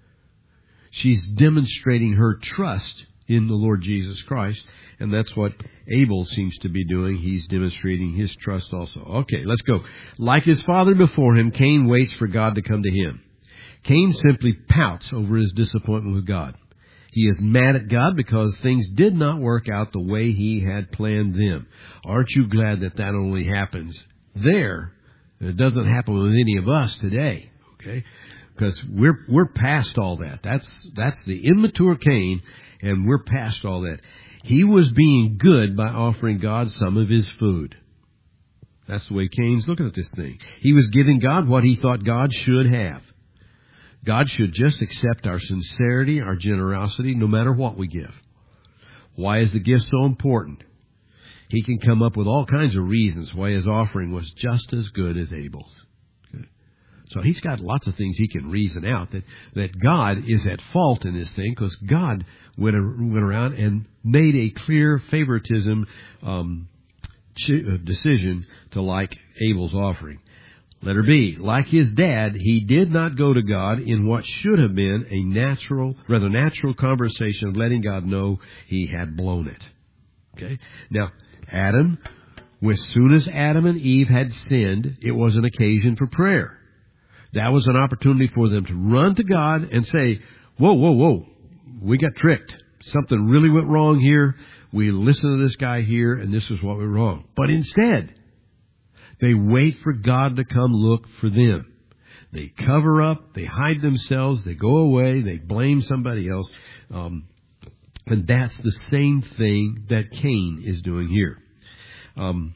She's demonstrating her trust in the Lord Jesus Christ, and that's what Abel seems to be doing. He's demonstrating his trust also. Okay, let's go. Like his father before him, Cain waits for God to come to him. Cain simply pouts over his disappointment with God. He is mad at God because things did not work out the way he had planned them. Aren't you glad that that only happens there? It doesn't happen with any of us today, okay? Because we're we're past all that. That's that's the immature Cain, and we're past all that. He was being good by offering God some of his food. That's the way Cain's looking at this thing. He was giving God what he thought God should have. God should just accept our sincerity, our generosity, no matter what we give. Why is the gift so important? He can come up with all kinds of reasons why his offering was just as good as Abel's. Okay. So he's got lots of things he can reason out that, that God is at fault in this thing because God went, went around and made a clear favoritism um, decision to like Abel's offering. Letter B, like his dad, he did not go to God in what should have been a natural, rather natural conversation of letting God know he had blown it. Okay? Now, Adam, as soon as Adam and Eve had sinned, it was an occasion for prayer. That was an opportunity for them to run to God and say, whoa, whoa, whoa, we got tricked. Something really went wrong here. We listened to this guy here, and this is what went wrong. But instead, they wait for God to come look for them. They cover up, they hide themselves, they go away, they blame somebody else. Um, and that's the same thing that Cain is doing here. Um,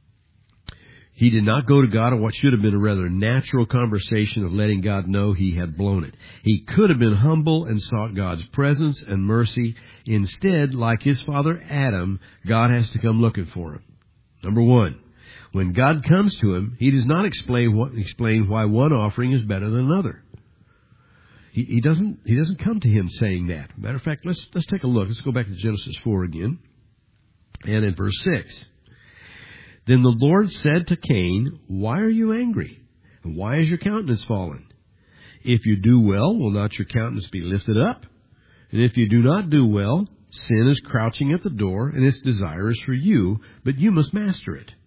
he did not go to God in what should have been a rather natural conversation of letting God know he had blown it. He could have been humble and sought God's presence and mercy. Instead, like his father Adam, God has to come looking for him. Number one. When God comes to him, he does not explain what, explain why one offering is better than another. He, he doesn't he doesn't come to him saying that. Matter of fact, let's let's take a look. Let's go back to Genesis four again, and in verse six. Then the Lord said to Cain, "Why are you angry? And why is your countenance fallen? If you do well, will not your countenance be lifted up? And if you do not do well, sin is crouching at the door, and its desire is for you, but you must master it."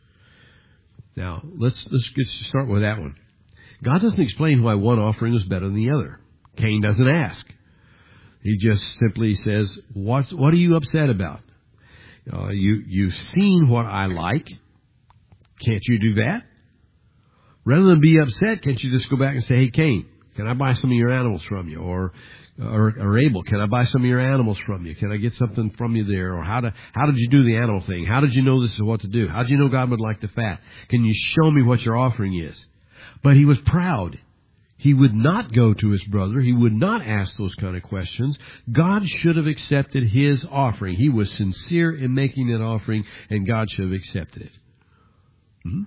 Now, let's, let's get start with that one. God doesn't explain why one offering is better than the other. Cain doesn't ask. He just simply says, What's, what are you upset about? Uh, you, you've seen what I like. Can't you do that? Rather than be upset, can't you just go back and say, hey, Cain, can I buy some of your animals from you? Or, or, or Abel, can I buy some of your animals from you? Can I get something from you there? Or how, to, how did you do the animal thing? How did you know this is what to do? How did you know God would like the fat? Can you show me what your offering is? But he was proud. He would not go to his brother. He would not ask those kind of questions. God should have accepted his offering. He was sincere in making that offering, and God should have accepted it. Mm-hmm.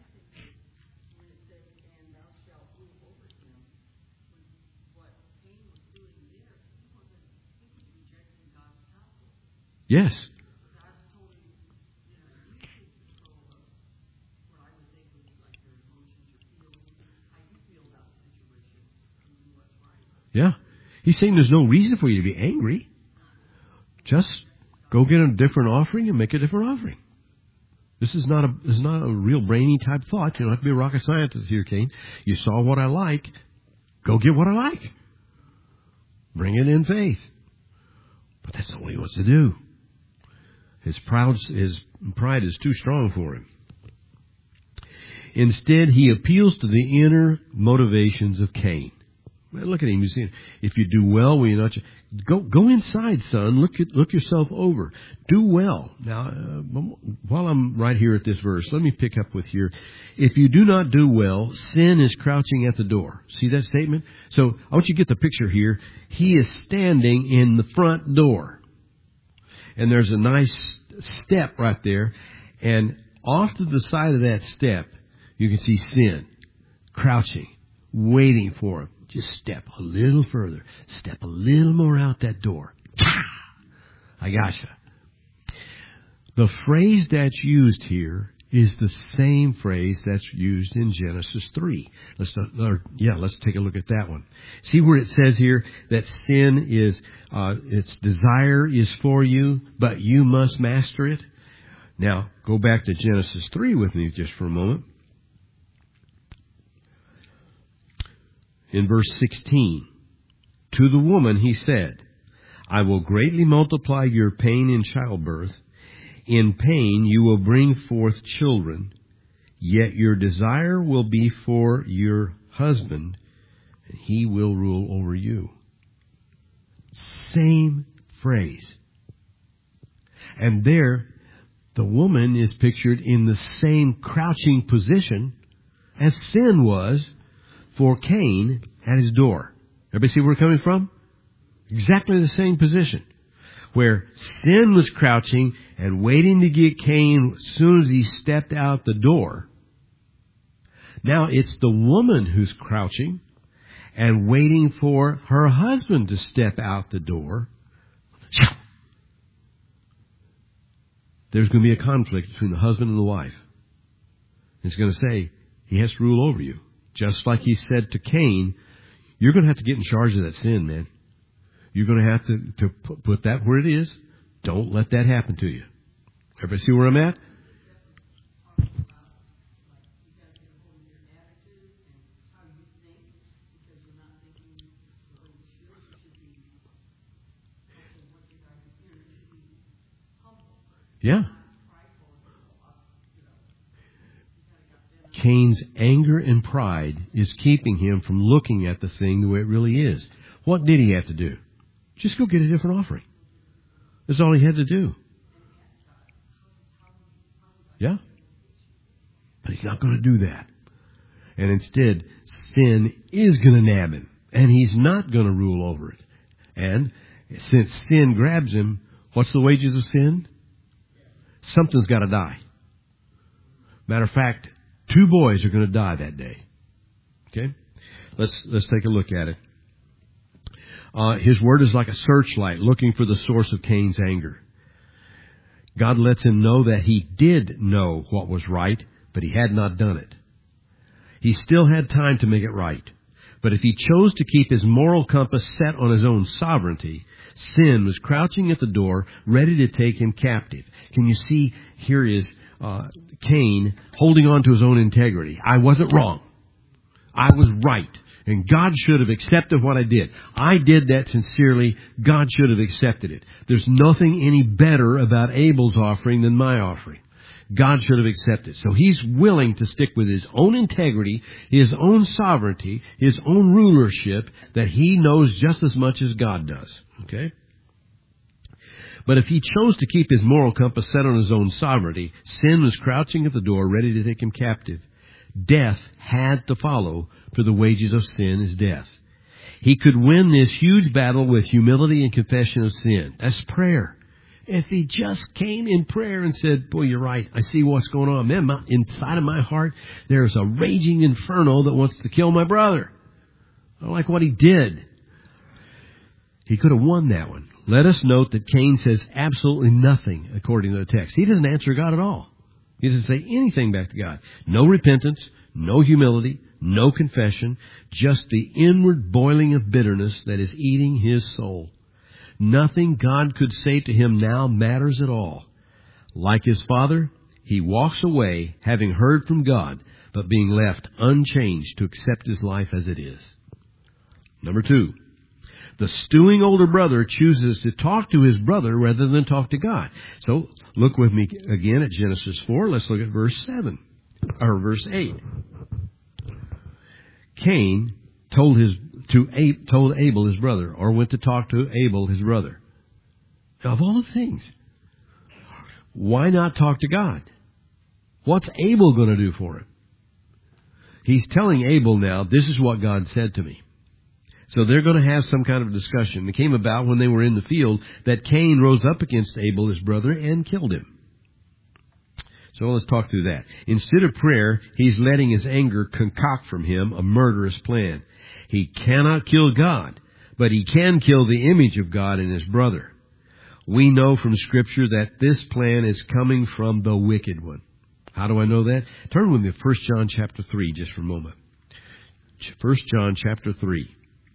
Yes. Yeah. He's saying there's no reason for you to be angry. Just go get a different offering and make a different offering. This is not a this is not a real brainy type thought. You don't have to be a rocket scientist here, Cain. You saw what I like. Go get what I like. Bring it in faith. But that's not what he wants to do. His proud, his pride is too strong for him. Instead, he appeals to the inner motivations of Cain. Well, look at him. He's saying, if you do well, will you not? Go, go inside, son. Look, at, look yourself over. Do well. Now, uh, while I'm right here at this verse, let me pick up with here. If you do not do well, sin is crouching at the door. See that statement? So I want you to get the picture here. He is standing in the front door. And there's a nice step right there. And off to the side of that step, you can see sin crouching, waiting for him. Just step a little further. Step a little more out that door. I gotcha. The phrase that's used here is the same phrase that's used in Genesis three. Let's or, yeah, let's take a look at that one. See where it says here that sin is, uh, its desire is for you, but you must master it. Now, go back to Genesis three with me just for a moment. In verse sixteen, to the woman he said, I will greatly multiply your pain in childbirth. In pain you will bring forth children, yet your desire will be for your husband, and he will rule over you. Same phrase. And there, the woman is pictured in the same crouching position as sin was for Cain at his door. Everybody see where we're coming from? Exactly the same position. Where sin was crouching and waiting to get Cain as soon as he stepped out the door. Now it's the woman who's crouching and waiting for her husband to step out the door. There's going to be a conflict between the husband and the wife. It's going to say, he has to rule over you. Just like he said to Cain, you're going to have to get in charge of that sin, man. You're going to have to, to put that where it is. Don't let that happen to you. Everybody see where I'm at? Yeah. Cain's anger and pride is keeping him from looking at the thing the way it really is. What did he have to do? Just go get a different offering. That's all he had to do. Yeah. But he's not going to do that. And instead, sin is going to nab him. And he's not going to rule over it. And since sin grabs him, what's the wages of sin? Something's got to die. Matter of fact, two boys are going to die that day. Okay? Let's, let's take a look at it. Uh, his word is like a searchlight looking for the source of Cain's anger. God lets him know that he did know what was right, but he had not done it. He still had time to make it right. But if he chose to keep his moral compass set on his own sovereignty, sin was crouching at the door, ready to take him captive. Can you see, here is uh, Cain holding on to his own integrity. I wasn't wrong. I was right. And God should have accepted what I did. I did that sincerely. God should have accepted it. There's nothing any better about Abel's offering than my offering. God should have accepted. So he's willing to stick with his own integrity, his own sovereignty, his own rulership that he knows just as much as God does. Okay? But if he chose to keep his moral compass set on his own sovereignty, sin was crouching at the door, ready to take him captive. Death had to follow, for the wages of sin is death. He could win this huge battle with humility and confession of sin. That's prayer. If he just came in prayer and said, boy, you're right, I see what's going on. Man, my, inside of my heart, there's a raging inferno that wants to kill my brother. I don't like what he did. He could have won that one. Let us note that Cain says absolutely nothing according to the text. He doesn't answer God at all. He doesn't say anything back to God. No repentance, no humility, no confession, just the inward boiling of bitterness that is eating his soul. Nothing God could say to him now matters at all. Like his father, he walks away having heard from God, but being left unchanged to accept his life as it is. Number two, The stewing older brother chooses to talk to his brother rather than talk to God. So look with me again at Genesis four. Let's look at verse seven, or verse eight. Cain told his to Ab, told Abel his brother, or went to talk to Abel his brother. Of all things, why not talk to God? What's Abel going to do for him? He's telling Abel now, this is what God said to me. So they're going to have some kind of discussion. It came about when they were in the field that Cain rose up against Abel, his brother, and killed him. So let's talk through that. Instead of prayer, he's letting his anger concoct from him a murderous plan. He cannot kill God, but he can kill the image of God in his brother. We know from Scripture that this plan is coming from the wicked one. How do I know that? Turn with me to First John chapter three just for a moment. First John chapter three.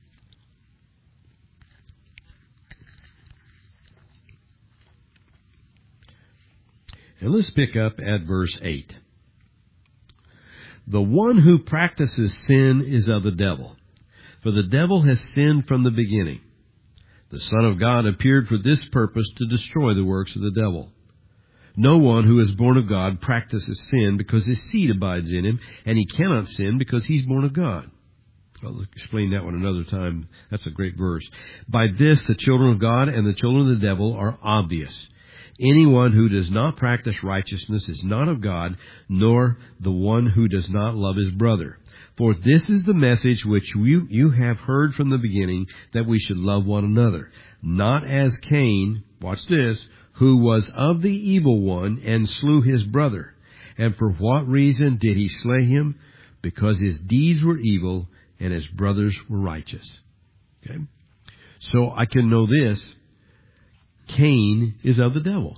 And let's pick up at verse eight. The one who practices sin is of the devil, for the devil has sinned from the beginning. The Son of God appeared for this purpose, to destroy the works of the devil. No one who is born of God practices sin, because his seed abides in him, and he cannot sin because he's born of God. I'll explain that one another time. That's a great verse. By this, the children of God and the children of the devil are obvious. Anyone who does not practice righteousness is not of God, nor the one who does not love his brother. For this is the message which you, you have heard from the beginning, that we should love one another. Not as Cain, watch this, who was of the evil one and slew his brother. And for what reason did he slay him? Because his deeds were evil and his brothers were righteous. Okay? So I can know this. Cain is of the devil.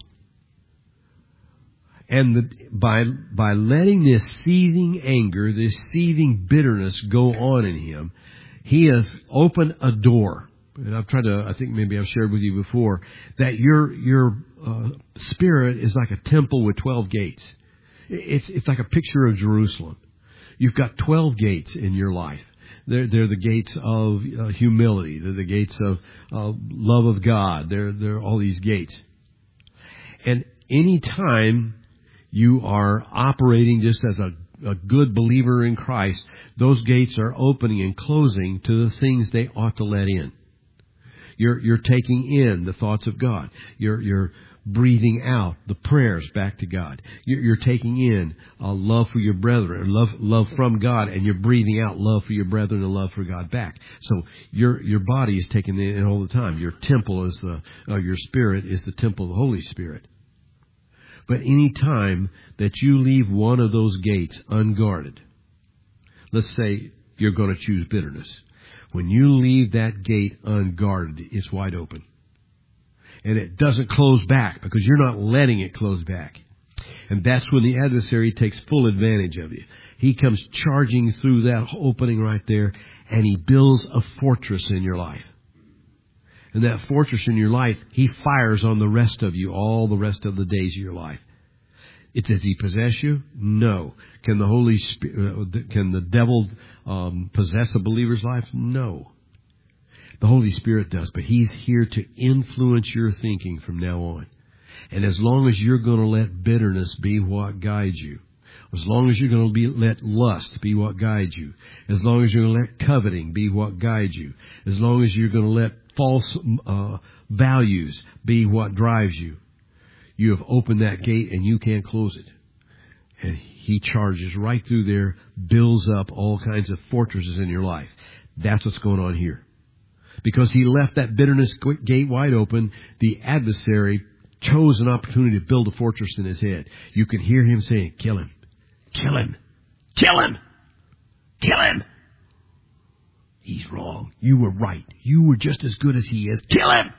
And the, by, by letting this seething anger, this seething bitterness go on in him, he has opened a door. And I've tried to, I think maybe I've shared with you before, that your, your uh, spirit is like a temple with twelve gates. It's, it's like a picture of Jerusalem. You've got twelve gates in your life. They're, they're the gates of uh, humility. They're the gates of uh, love of God. They're, they're all these gates. And any time you are operating just as a, a good believer in Christ, those gates are opening and closing to the things they ought to let in. You're, you're taking in the thoughts of God. You're, you're breathing out the prayers back to God. You're, you're taking in a love for your brethren, love, love from God, and you're breathing out love for your brethren and love for God back. So your, your body is taking it in all the time. Your temple is the, uh, your spirit is the temple of the Holy Spirit. But any time that you leave one of those gates unguarded, let's say you're going to choose bitterness. When you leave that gate unguarded, it's wide open. And it doesn't close back because you're not letting it close back. And that's when the adversary takes full advantage of you. He comes charging through that opening right there, and he builds a fortress in your life. And that fortress in your life, he fires on the rest of you all the rest of the days of your life. It, does he possess you? No. Can the Holy Spirit, can the devil um, possess a believer's life? No. The Holy Spirit does, but he's here to influence your thinking from now on. And as long as you're going to let bitterness be what guides you, as long as you're going to be, let lust be what guides you, as long as you're going to let coveting be what guides you, as long as you're going to let false uh, values be what drives you, you have opened that gate and you can't close it. And he charges right through there, builds up all kinds of fortresses in your life. That's what's going on here. Because he left that bitterness gate wide open, the adversary chose an opportunity to build a fortress in his head. You can hear him saying, kill him, kill him, kill him, kill him. He's wrong. You were right. You were just as good as he is. Kill him.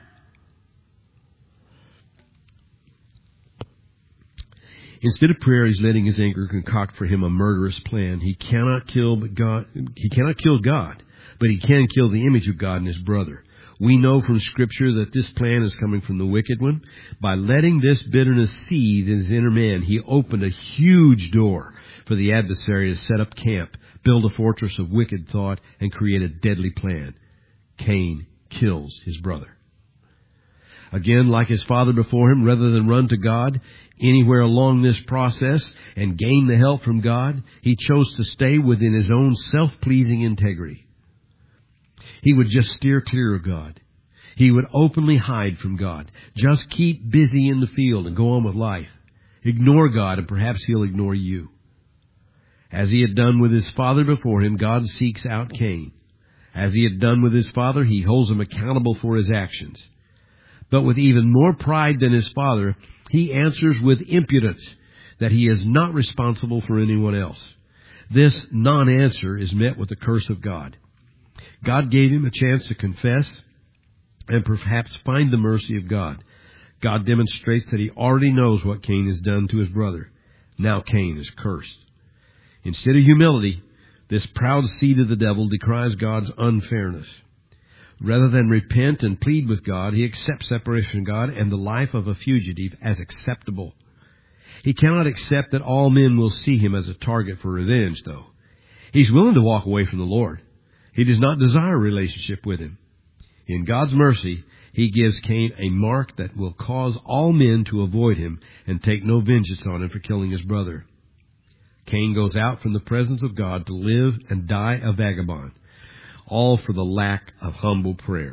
Instead of prayer, he's letting his anger concoct for him a murderous plan. He cannot kill but God. He cannot kill God, but he can kill the image of God in his brother. We know from Scripture that this plan is coming from the wicked one. By letting this bitterness seethe in his inner man, he opened a huge door for the adversary to set up camp, build a fortress of wicked thought, and create a deadly plan. Cain kills his brother. Again, like his father before him, rather than run to God anywhere along this process and gain the help from God, he chose to stay within his own self-pleasing integrity. He would just steer clear of God. He would openly hide from God. Just keep busy in the field and go on with life. Ignore God, and perhaps he'll ignore you. As he had done with his father before him, God seeks out Cain. As he had done with his father, he holds him accountable for his actions. But with even more pride than his father, he answers with impudence that he is not responsible for anyone else. This non-answer is met with the curse of God. God gave him a chance to confess and perhaps find the mercy of God. God demonstrates that he already knows what Cain has done to his brother. Now Cain is cursed. Instead of humility, this proud seed of the devil decries God's unfairness. Rather than repent and plead with God, he accepts separation from God and the life of a fugitive as acceptable. He cannot accept that all men will see him as a target for revenge, though. He's willing to walk away from the Lord. He does not desire a relationship with him. In God's mercy, he gives Cain a mark that will cause all men to avoid him and take no vengeance on him for killing his brother. Cain goes out from the presence of God to live and die a vagabond, all for the lack of humble prayer.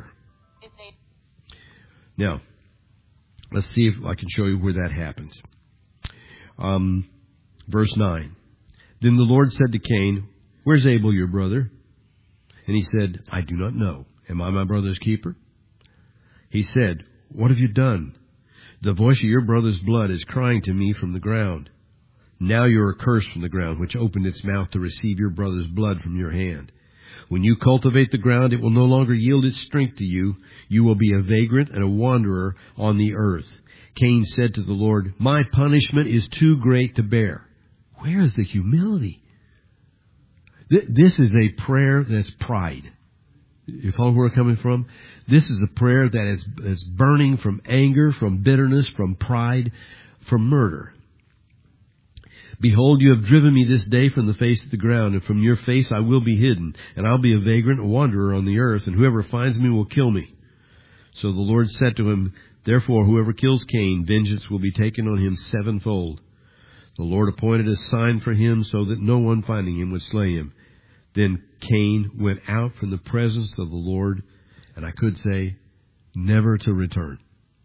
Now, let's see if I can show you where that happens. Um, verse nine. Then the Lord said to Cain, "Where's Abel, your brother?" And he said, "I do not know. Am I my brother's keeper?" He said, "What have you done? The voice of your brother's blood is crying to me from the ground. Now you are cursed from the ground, which opened its mouth to receive your brother's blood from your hand. When you cultivate the ground, it will no longer yield its strength to you. You will be a vagrant and a wanderer on the earth." Cain said to the Lord, "My punishment is too great to bear." Where is the humility? This is a prayer that's pride. You follow where I'm coming from? This is a prayer that is, is burning from anger, from bitterness, from pride, from murder. "Behold, you have driven me this day from the face of the ground, and from your face I will be hidden, and I'll be a vagrant, a wanderer on the earth, and whoever finds me will kill me." So the Lord said to him, "Therefore, whoever kills Cain, vengeance will be taken on him sevenfold." The Lord appointed a sign for him so that no one finding him would slay him. Then Cain went out from the presence of the Lord, and I could say, never to return,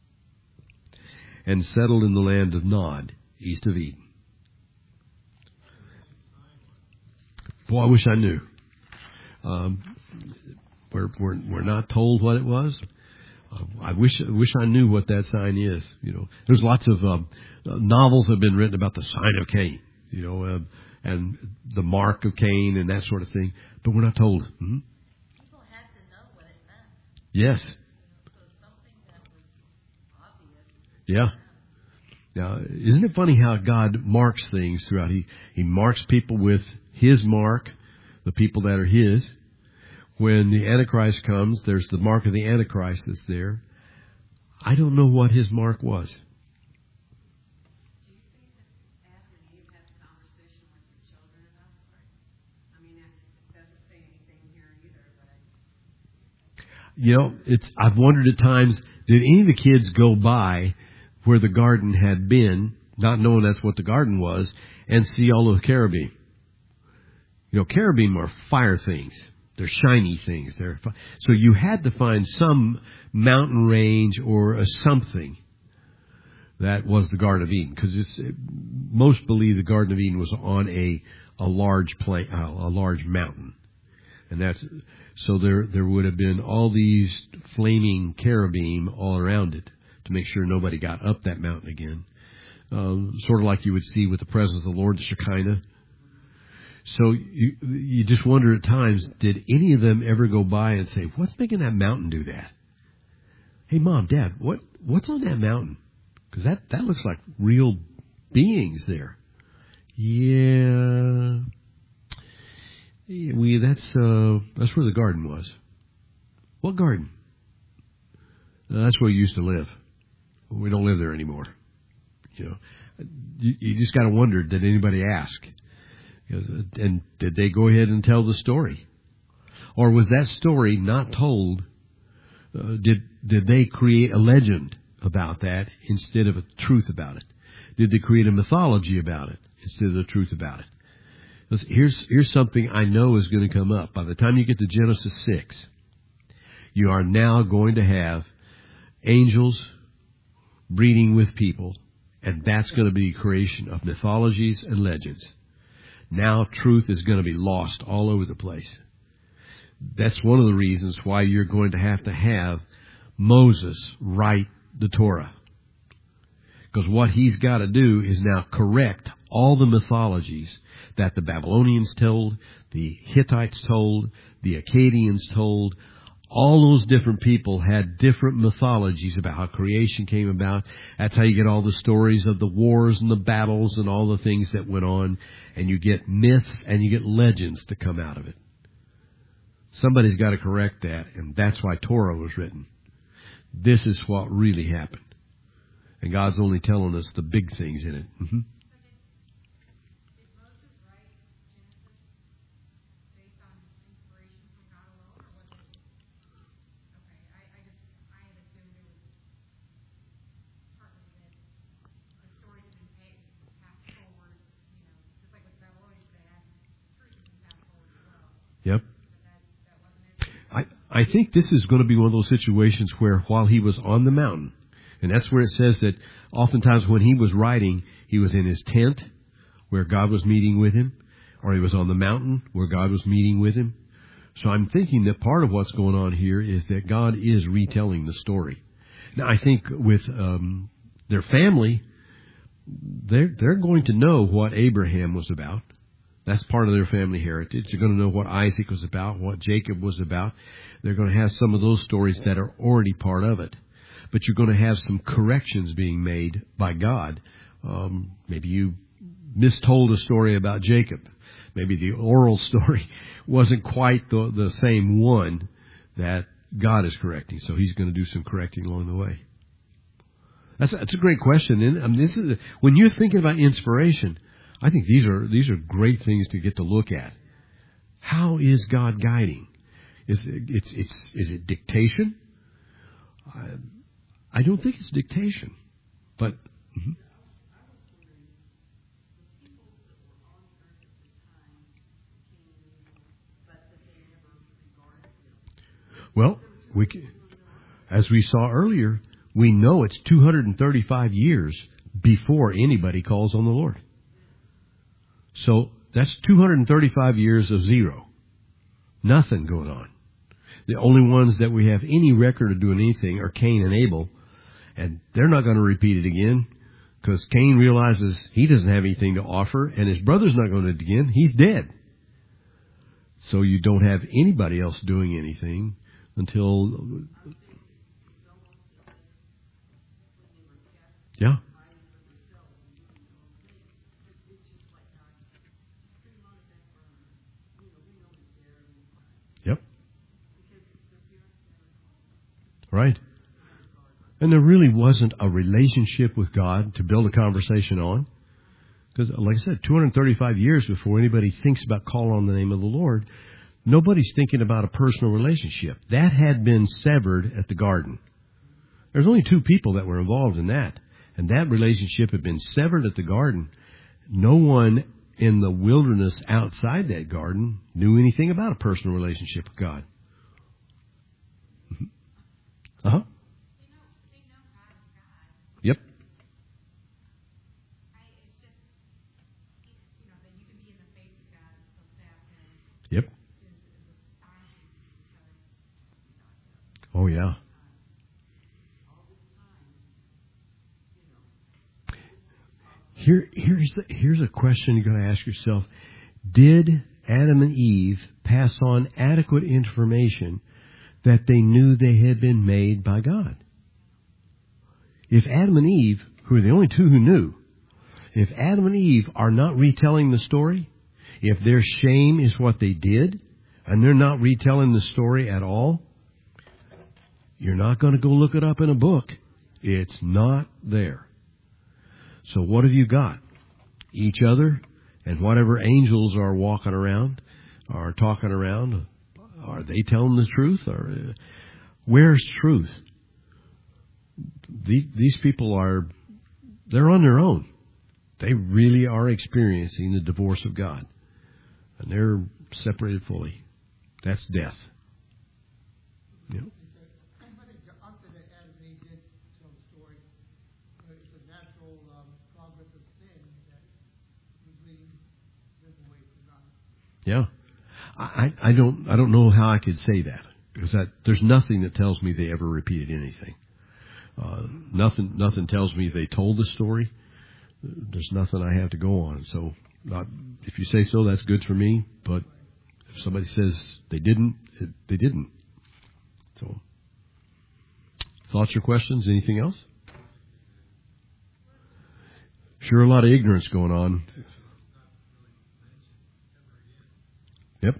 and settled in the land of Nod, east of Eden. Boy, I wish I knew. Um, we're, we're, we're not told what it was. Uh, I wish I wish I knew what that sign is. You know, there's lots of um, novels have been written about the sign of Cain. You know, uh, and the mark of Cain and that sort of thing. But we're not told. Hmm? People had to know what it meant. Yes. So something that was obvious. Yeah. Now, isn't it funny how God marks things throughout? He He marks people with His mark, the people that are His. When the Antichrist comes, there's the mark of the Antichrist that's there. I don't know what his mark was. Do you think that after you've had a conversation with your children about it? I mean, it doesn't say anything here either, but I... You know, it's. I've wondered at times, did any of the kids go by where the garden had been, not knowing that's what the garden was, and see all those cherubim? You know, cherubim are fire things. They're shiny things. They're fi- so you had to find some mountain range or a something that was the Garden of Eden, because it's most believe the Garden of Eden was on a a large plain, uh, a large mountain, and that's so there there would have been all these flaming cherubim all around it to make sure nobody got up that mountain again, um, sort of like you would see with the presence of the Lord, the Shekinah. So you you just wonder at times, did any of them ever go by and say, "What's making that mountain do that? Hey, Mom, Dad, what what's on that mountain? Because that, that looks like real beings there." Yeah, we that's uh, that's where the garden was. What garden? Uh, that's where we used to live. We don't live there anymore. You know, you, you just got to wonder, did anybody ask? And did they go ahead and tell the story? Or was that story not told Uh, did did they create a legend about that instead of a truth about it? Did they create a mythology about it instead of the truth about it? Listen, here's here's something I know is going to come up. By the time you get to Genesis six, you are now going to have angels breeding with people, and that's going to be creation of mythologies and legends. Now truth is going to be lost all over the place. That's one of the reasons why you're going to have to have Moses write the Torah. Because what he's got to do is now correct all the mythologies that the Babylonians told, the Hittites told, the Akkadians told. All those different people had different mythologies about how creation came about. That's how you get all the stories of the wars and the battles and all the things that went on. And you get myths and you get legends to come out of it. Somebody's got to correct that, and that's why Torah was written. This is what really happened. And God's only telling us the big things in it. Mm-hmm. Yep. I, I think this is going to be one of those situations where while he was on the mountain, and that's where it says that oftentimes when he was writing, he was in his tent where God was meeting with him, or he was on the mountain where God was meeting with him. So I'm thinking that part of what's going on here is that God is retelling the story. Now, I think with um, their family, they're, they're going to know what Abraham was about. That's part of their family heritage. They're going to know what Isaac was about, what Jacob was about. They're going to have some of those stories that are already part of it. But you're going to have some corrections being made by God. Um, maybe you mistold a story about Jacob. Maybe the oral story wasn't quite the, the same one that God is correcting. So he's going to do some correcting along the way. That's, that's a great question. And I mean, this is, when you're thinking about inspiration, I think these are these are great things to get to look at. How is God guiding? Is it, it's it's is it dictation? I, I don't think it's dictation, but mm-hmm. Well, we as we saw earlier, we know it's two hundred thirty-five years before anybody calls on the Lord. So that's two hundred thirty-five years of zero. Nothing going on. The only ones that we have any record of doing anything are Cain and Abel. And they're not going to repeat it again because Cain realizes he doesn't have anything to offer and his brother's not going to do it again. He's dead. So you don't have anybody else doing anything until... Yeah. Right. And there really wasn't a relationship with God to build a conversation on. Because, like I said, two hundred thirty-five years before anybody thinks about calling on the name of the Lord, nobody's thinking about a personal relationship. That had been severed at the garden. There's only two people that were involved in that. And that relationship had been severed at the garden. No one in the wilderness outside that garden knew anything about a personal relationship with God. Uh-huh. They know, they know God is God. Yep. I, it's just, you know, that you can be in the face of God and still stay out there. Yep. Is, is astonishing because, Oh, yeah. Here, here's the, here's a question you're going to ask yourself. Did Adam and Eve pass on adequate information that they knew they had been made by God? If Adam and Eve, who are the only two who knew, if Adam and Eve are not retelling the story, if their shame is what they did, and they're not retelling the story at all, you're not going to go look it up in a book. It's not there. So what have you got? Each other and whatever angels are walking around, are talking around. Are they telling the truth? Or Where's truth? The, these people are, they're on their own. They really are experiencing the divorce of God. And they're separated fully. That's death. Yeah. I think the opposite that Adam and Eve did tell the story. It's a natural um, progress of sin that we lead them away from God. Yeah. I, I don't I don't know how I could say that. Because that, there's nothing that tells me they ever repeated anything. Uh, nothing nothing tells me they told the story. There's nothing I have to go on. So not, if you say so, that's good for me. But if somebody says they didn't, it, they didn't. So, thoughts or questions? Anything else? Sure, a lot of ignorance going on. Yep.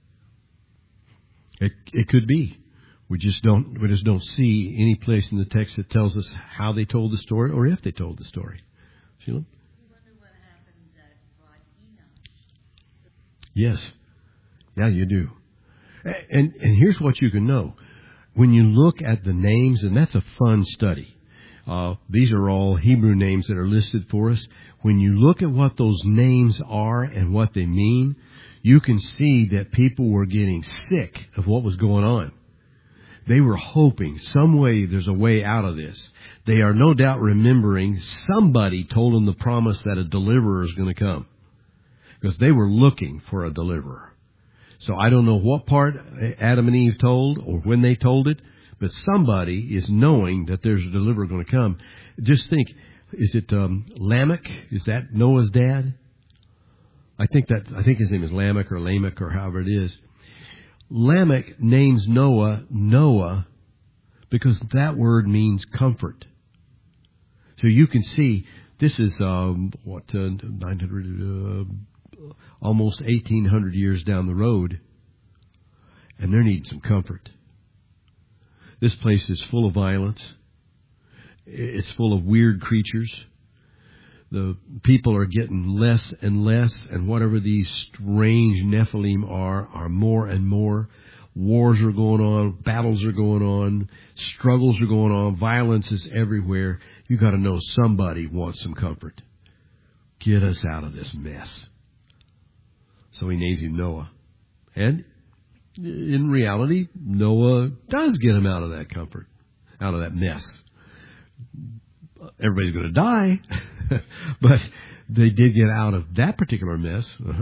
It it could be. We just don't we just don't see any place in the text that tells us how they told the story or if they told the story. Sheila? You wonder what happened that brought Enoch. Yes. Yeah, you do. And and here's what you can know. When you look at the names, and that's a fun study. Uh, these are all Hebrew names that are listed for us. When you look at what those names are and what they mean, you can see that people were getting sick of what was going on. They were hoping some way there's a way out of this. They are no doubt remembering somebody told them the promise that a deliverer is going to come. Because they were looking for a deliverer. So I don't know what part Adam and Eve told or when they told it, but somebody is knowing that there's a deliverer going to come. Just think, is it um, Lamech? Is that Noah's dad? I think that I think his name is Lamech or Lamech or however it is. Lamech names Noah Noah because that word means comfort. So you can see this is um, what uh, nine hundred, uh, almost eighteen hundred years down the road, and they're needing some comfort. This place is full of violence. It's full of weird creatures. The people are getting less and less, and whatever these strange Nephilim are, are more and more. Wars are going on, battles are going on, struggles are going on, violence is everywhere. You got to know somebody wants some comfort. Get us out of this mess. So he names him Noah. And in reality, Noah does get him out of that comfort, out of that mess. Everybody's going to die, but they did get out of that particular mess. Uh-huh.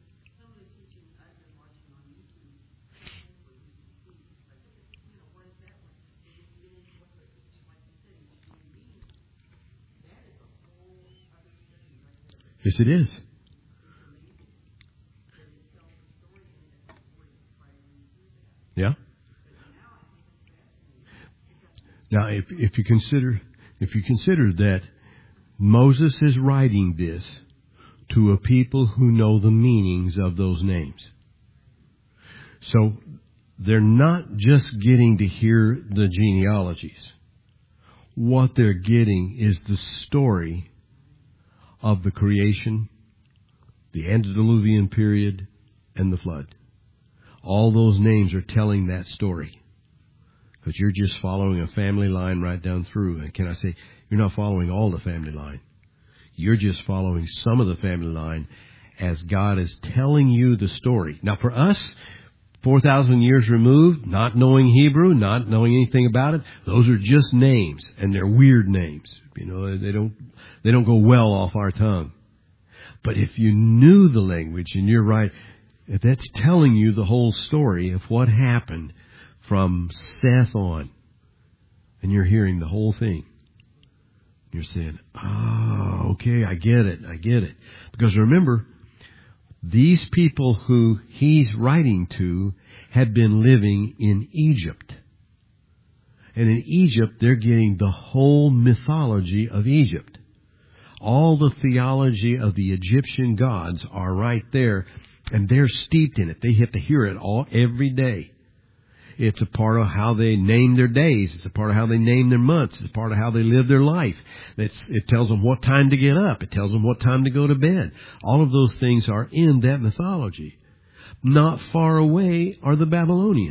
Yes, it is. Yeah. Now, if if you consider if you consider that Moses is writing this to a people who know the meanings of those names, so they're not just getting to hear the genealogies. What they're getting is the story of the creation, the antediluvian period, and the flood. All those names are telling that story. Because you're just following a family line right down through. And can I say, you're not following all the family line. You're just following some of the family line as God is telling you the story. Now for us, four thousand years removed, not knowing Hebrew, not knowing anything about it, those are just names. And they're weird names. You know, they don't, they don't go well off our tongue. But if you knew the language, and you're right, that's telling you the whole story of what happened from Seth on. And you're hearing the whole thing. You're saying, oh, okay, I get it, I get it. Because remember, these people who he's writing to had been living in Egypt. And in Egypt, they're getting the whole mythology of Egypt. All the theology of the Egyptian gods are right there, and they're steeped in it. They have to hear it all every day. It's a part of how they name their days. It's a part of how they name their months. It's a part of how they live their life. It's, it tells them what time to get up. It tells them what time to go to bed. All of those things are in that mythology. Not far away are the Babylonians.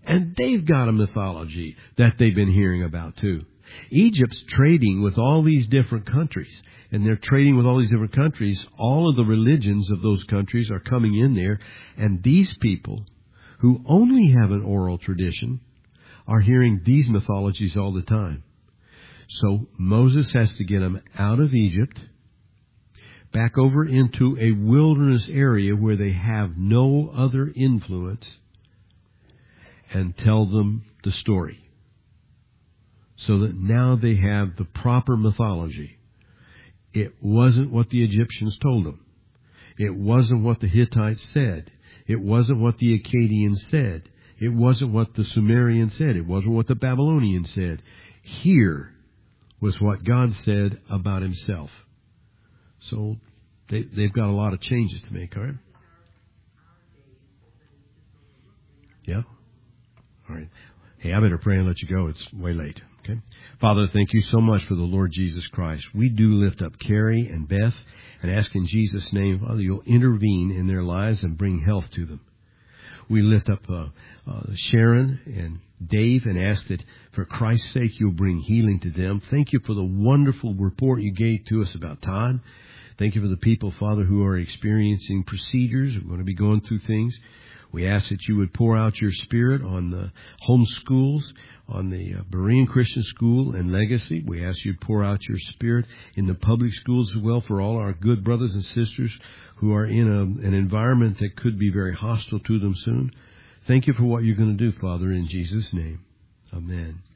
And they've got a mythology that they've been hearing about too. Egypt's trading with all these different countries. And they're trading with all these different countries. All of the religions of those countries are coming in there. And these people, who only have an oral tradition, are hearing these mythologies all the time. So Moses has to get them out of Egypt, back over into a wilderness area where they have no other influence, and tell them the story. So that now they have the proper mythology. It wasn't what the Egyptians told them. It wasn't what the Hittites said. It wasn't what the Akkadians said. It wasn't what the Sumerians said. It wasn't what the Babylonians said. Here was what God said about himself. So they, they've got a lot of changes to make, all right? Yeah? All right. Hey, I better pray and let you go. It's way late. Okay. Father, thank you so much for the Lord Jesus Christ. We do lift up Carrie and Beth and ask in Jesus' name, Father, you'll intervene in their lives and bring health to them. We lift up uh, uh, Sharon and Dave and ask that for Christ's sake you'll bring healing to them. Thank you for the wonderful report you gave to us about Todd. Thank you for the people, Father, who are experiencing procedures, who are going to be going through things. We ask that you would pour out your Spirit on the home schools, on the uh, Berean Christian School and Legacy. We ask you to pour out your Spirit in the public schools as well for all our good brothers and sisters who are in a, an environment that could be very hostile to them soon. Thank you for what you're going to do, Father, in Jesus' name. Amen.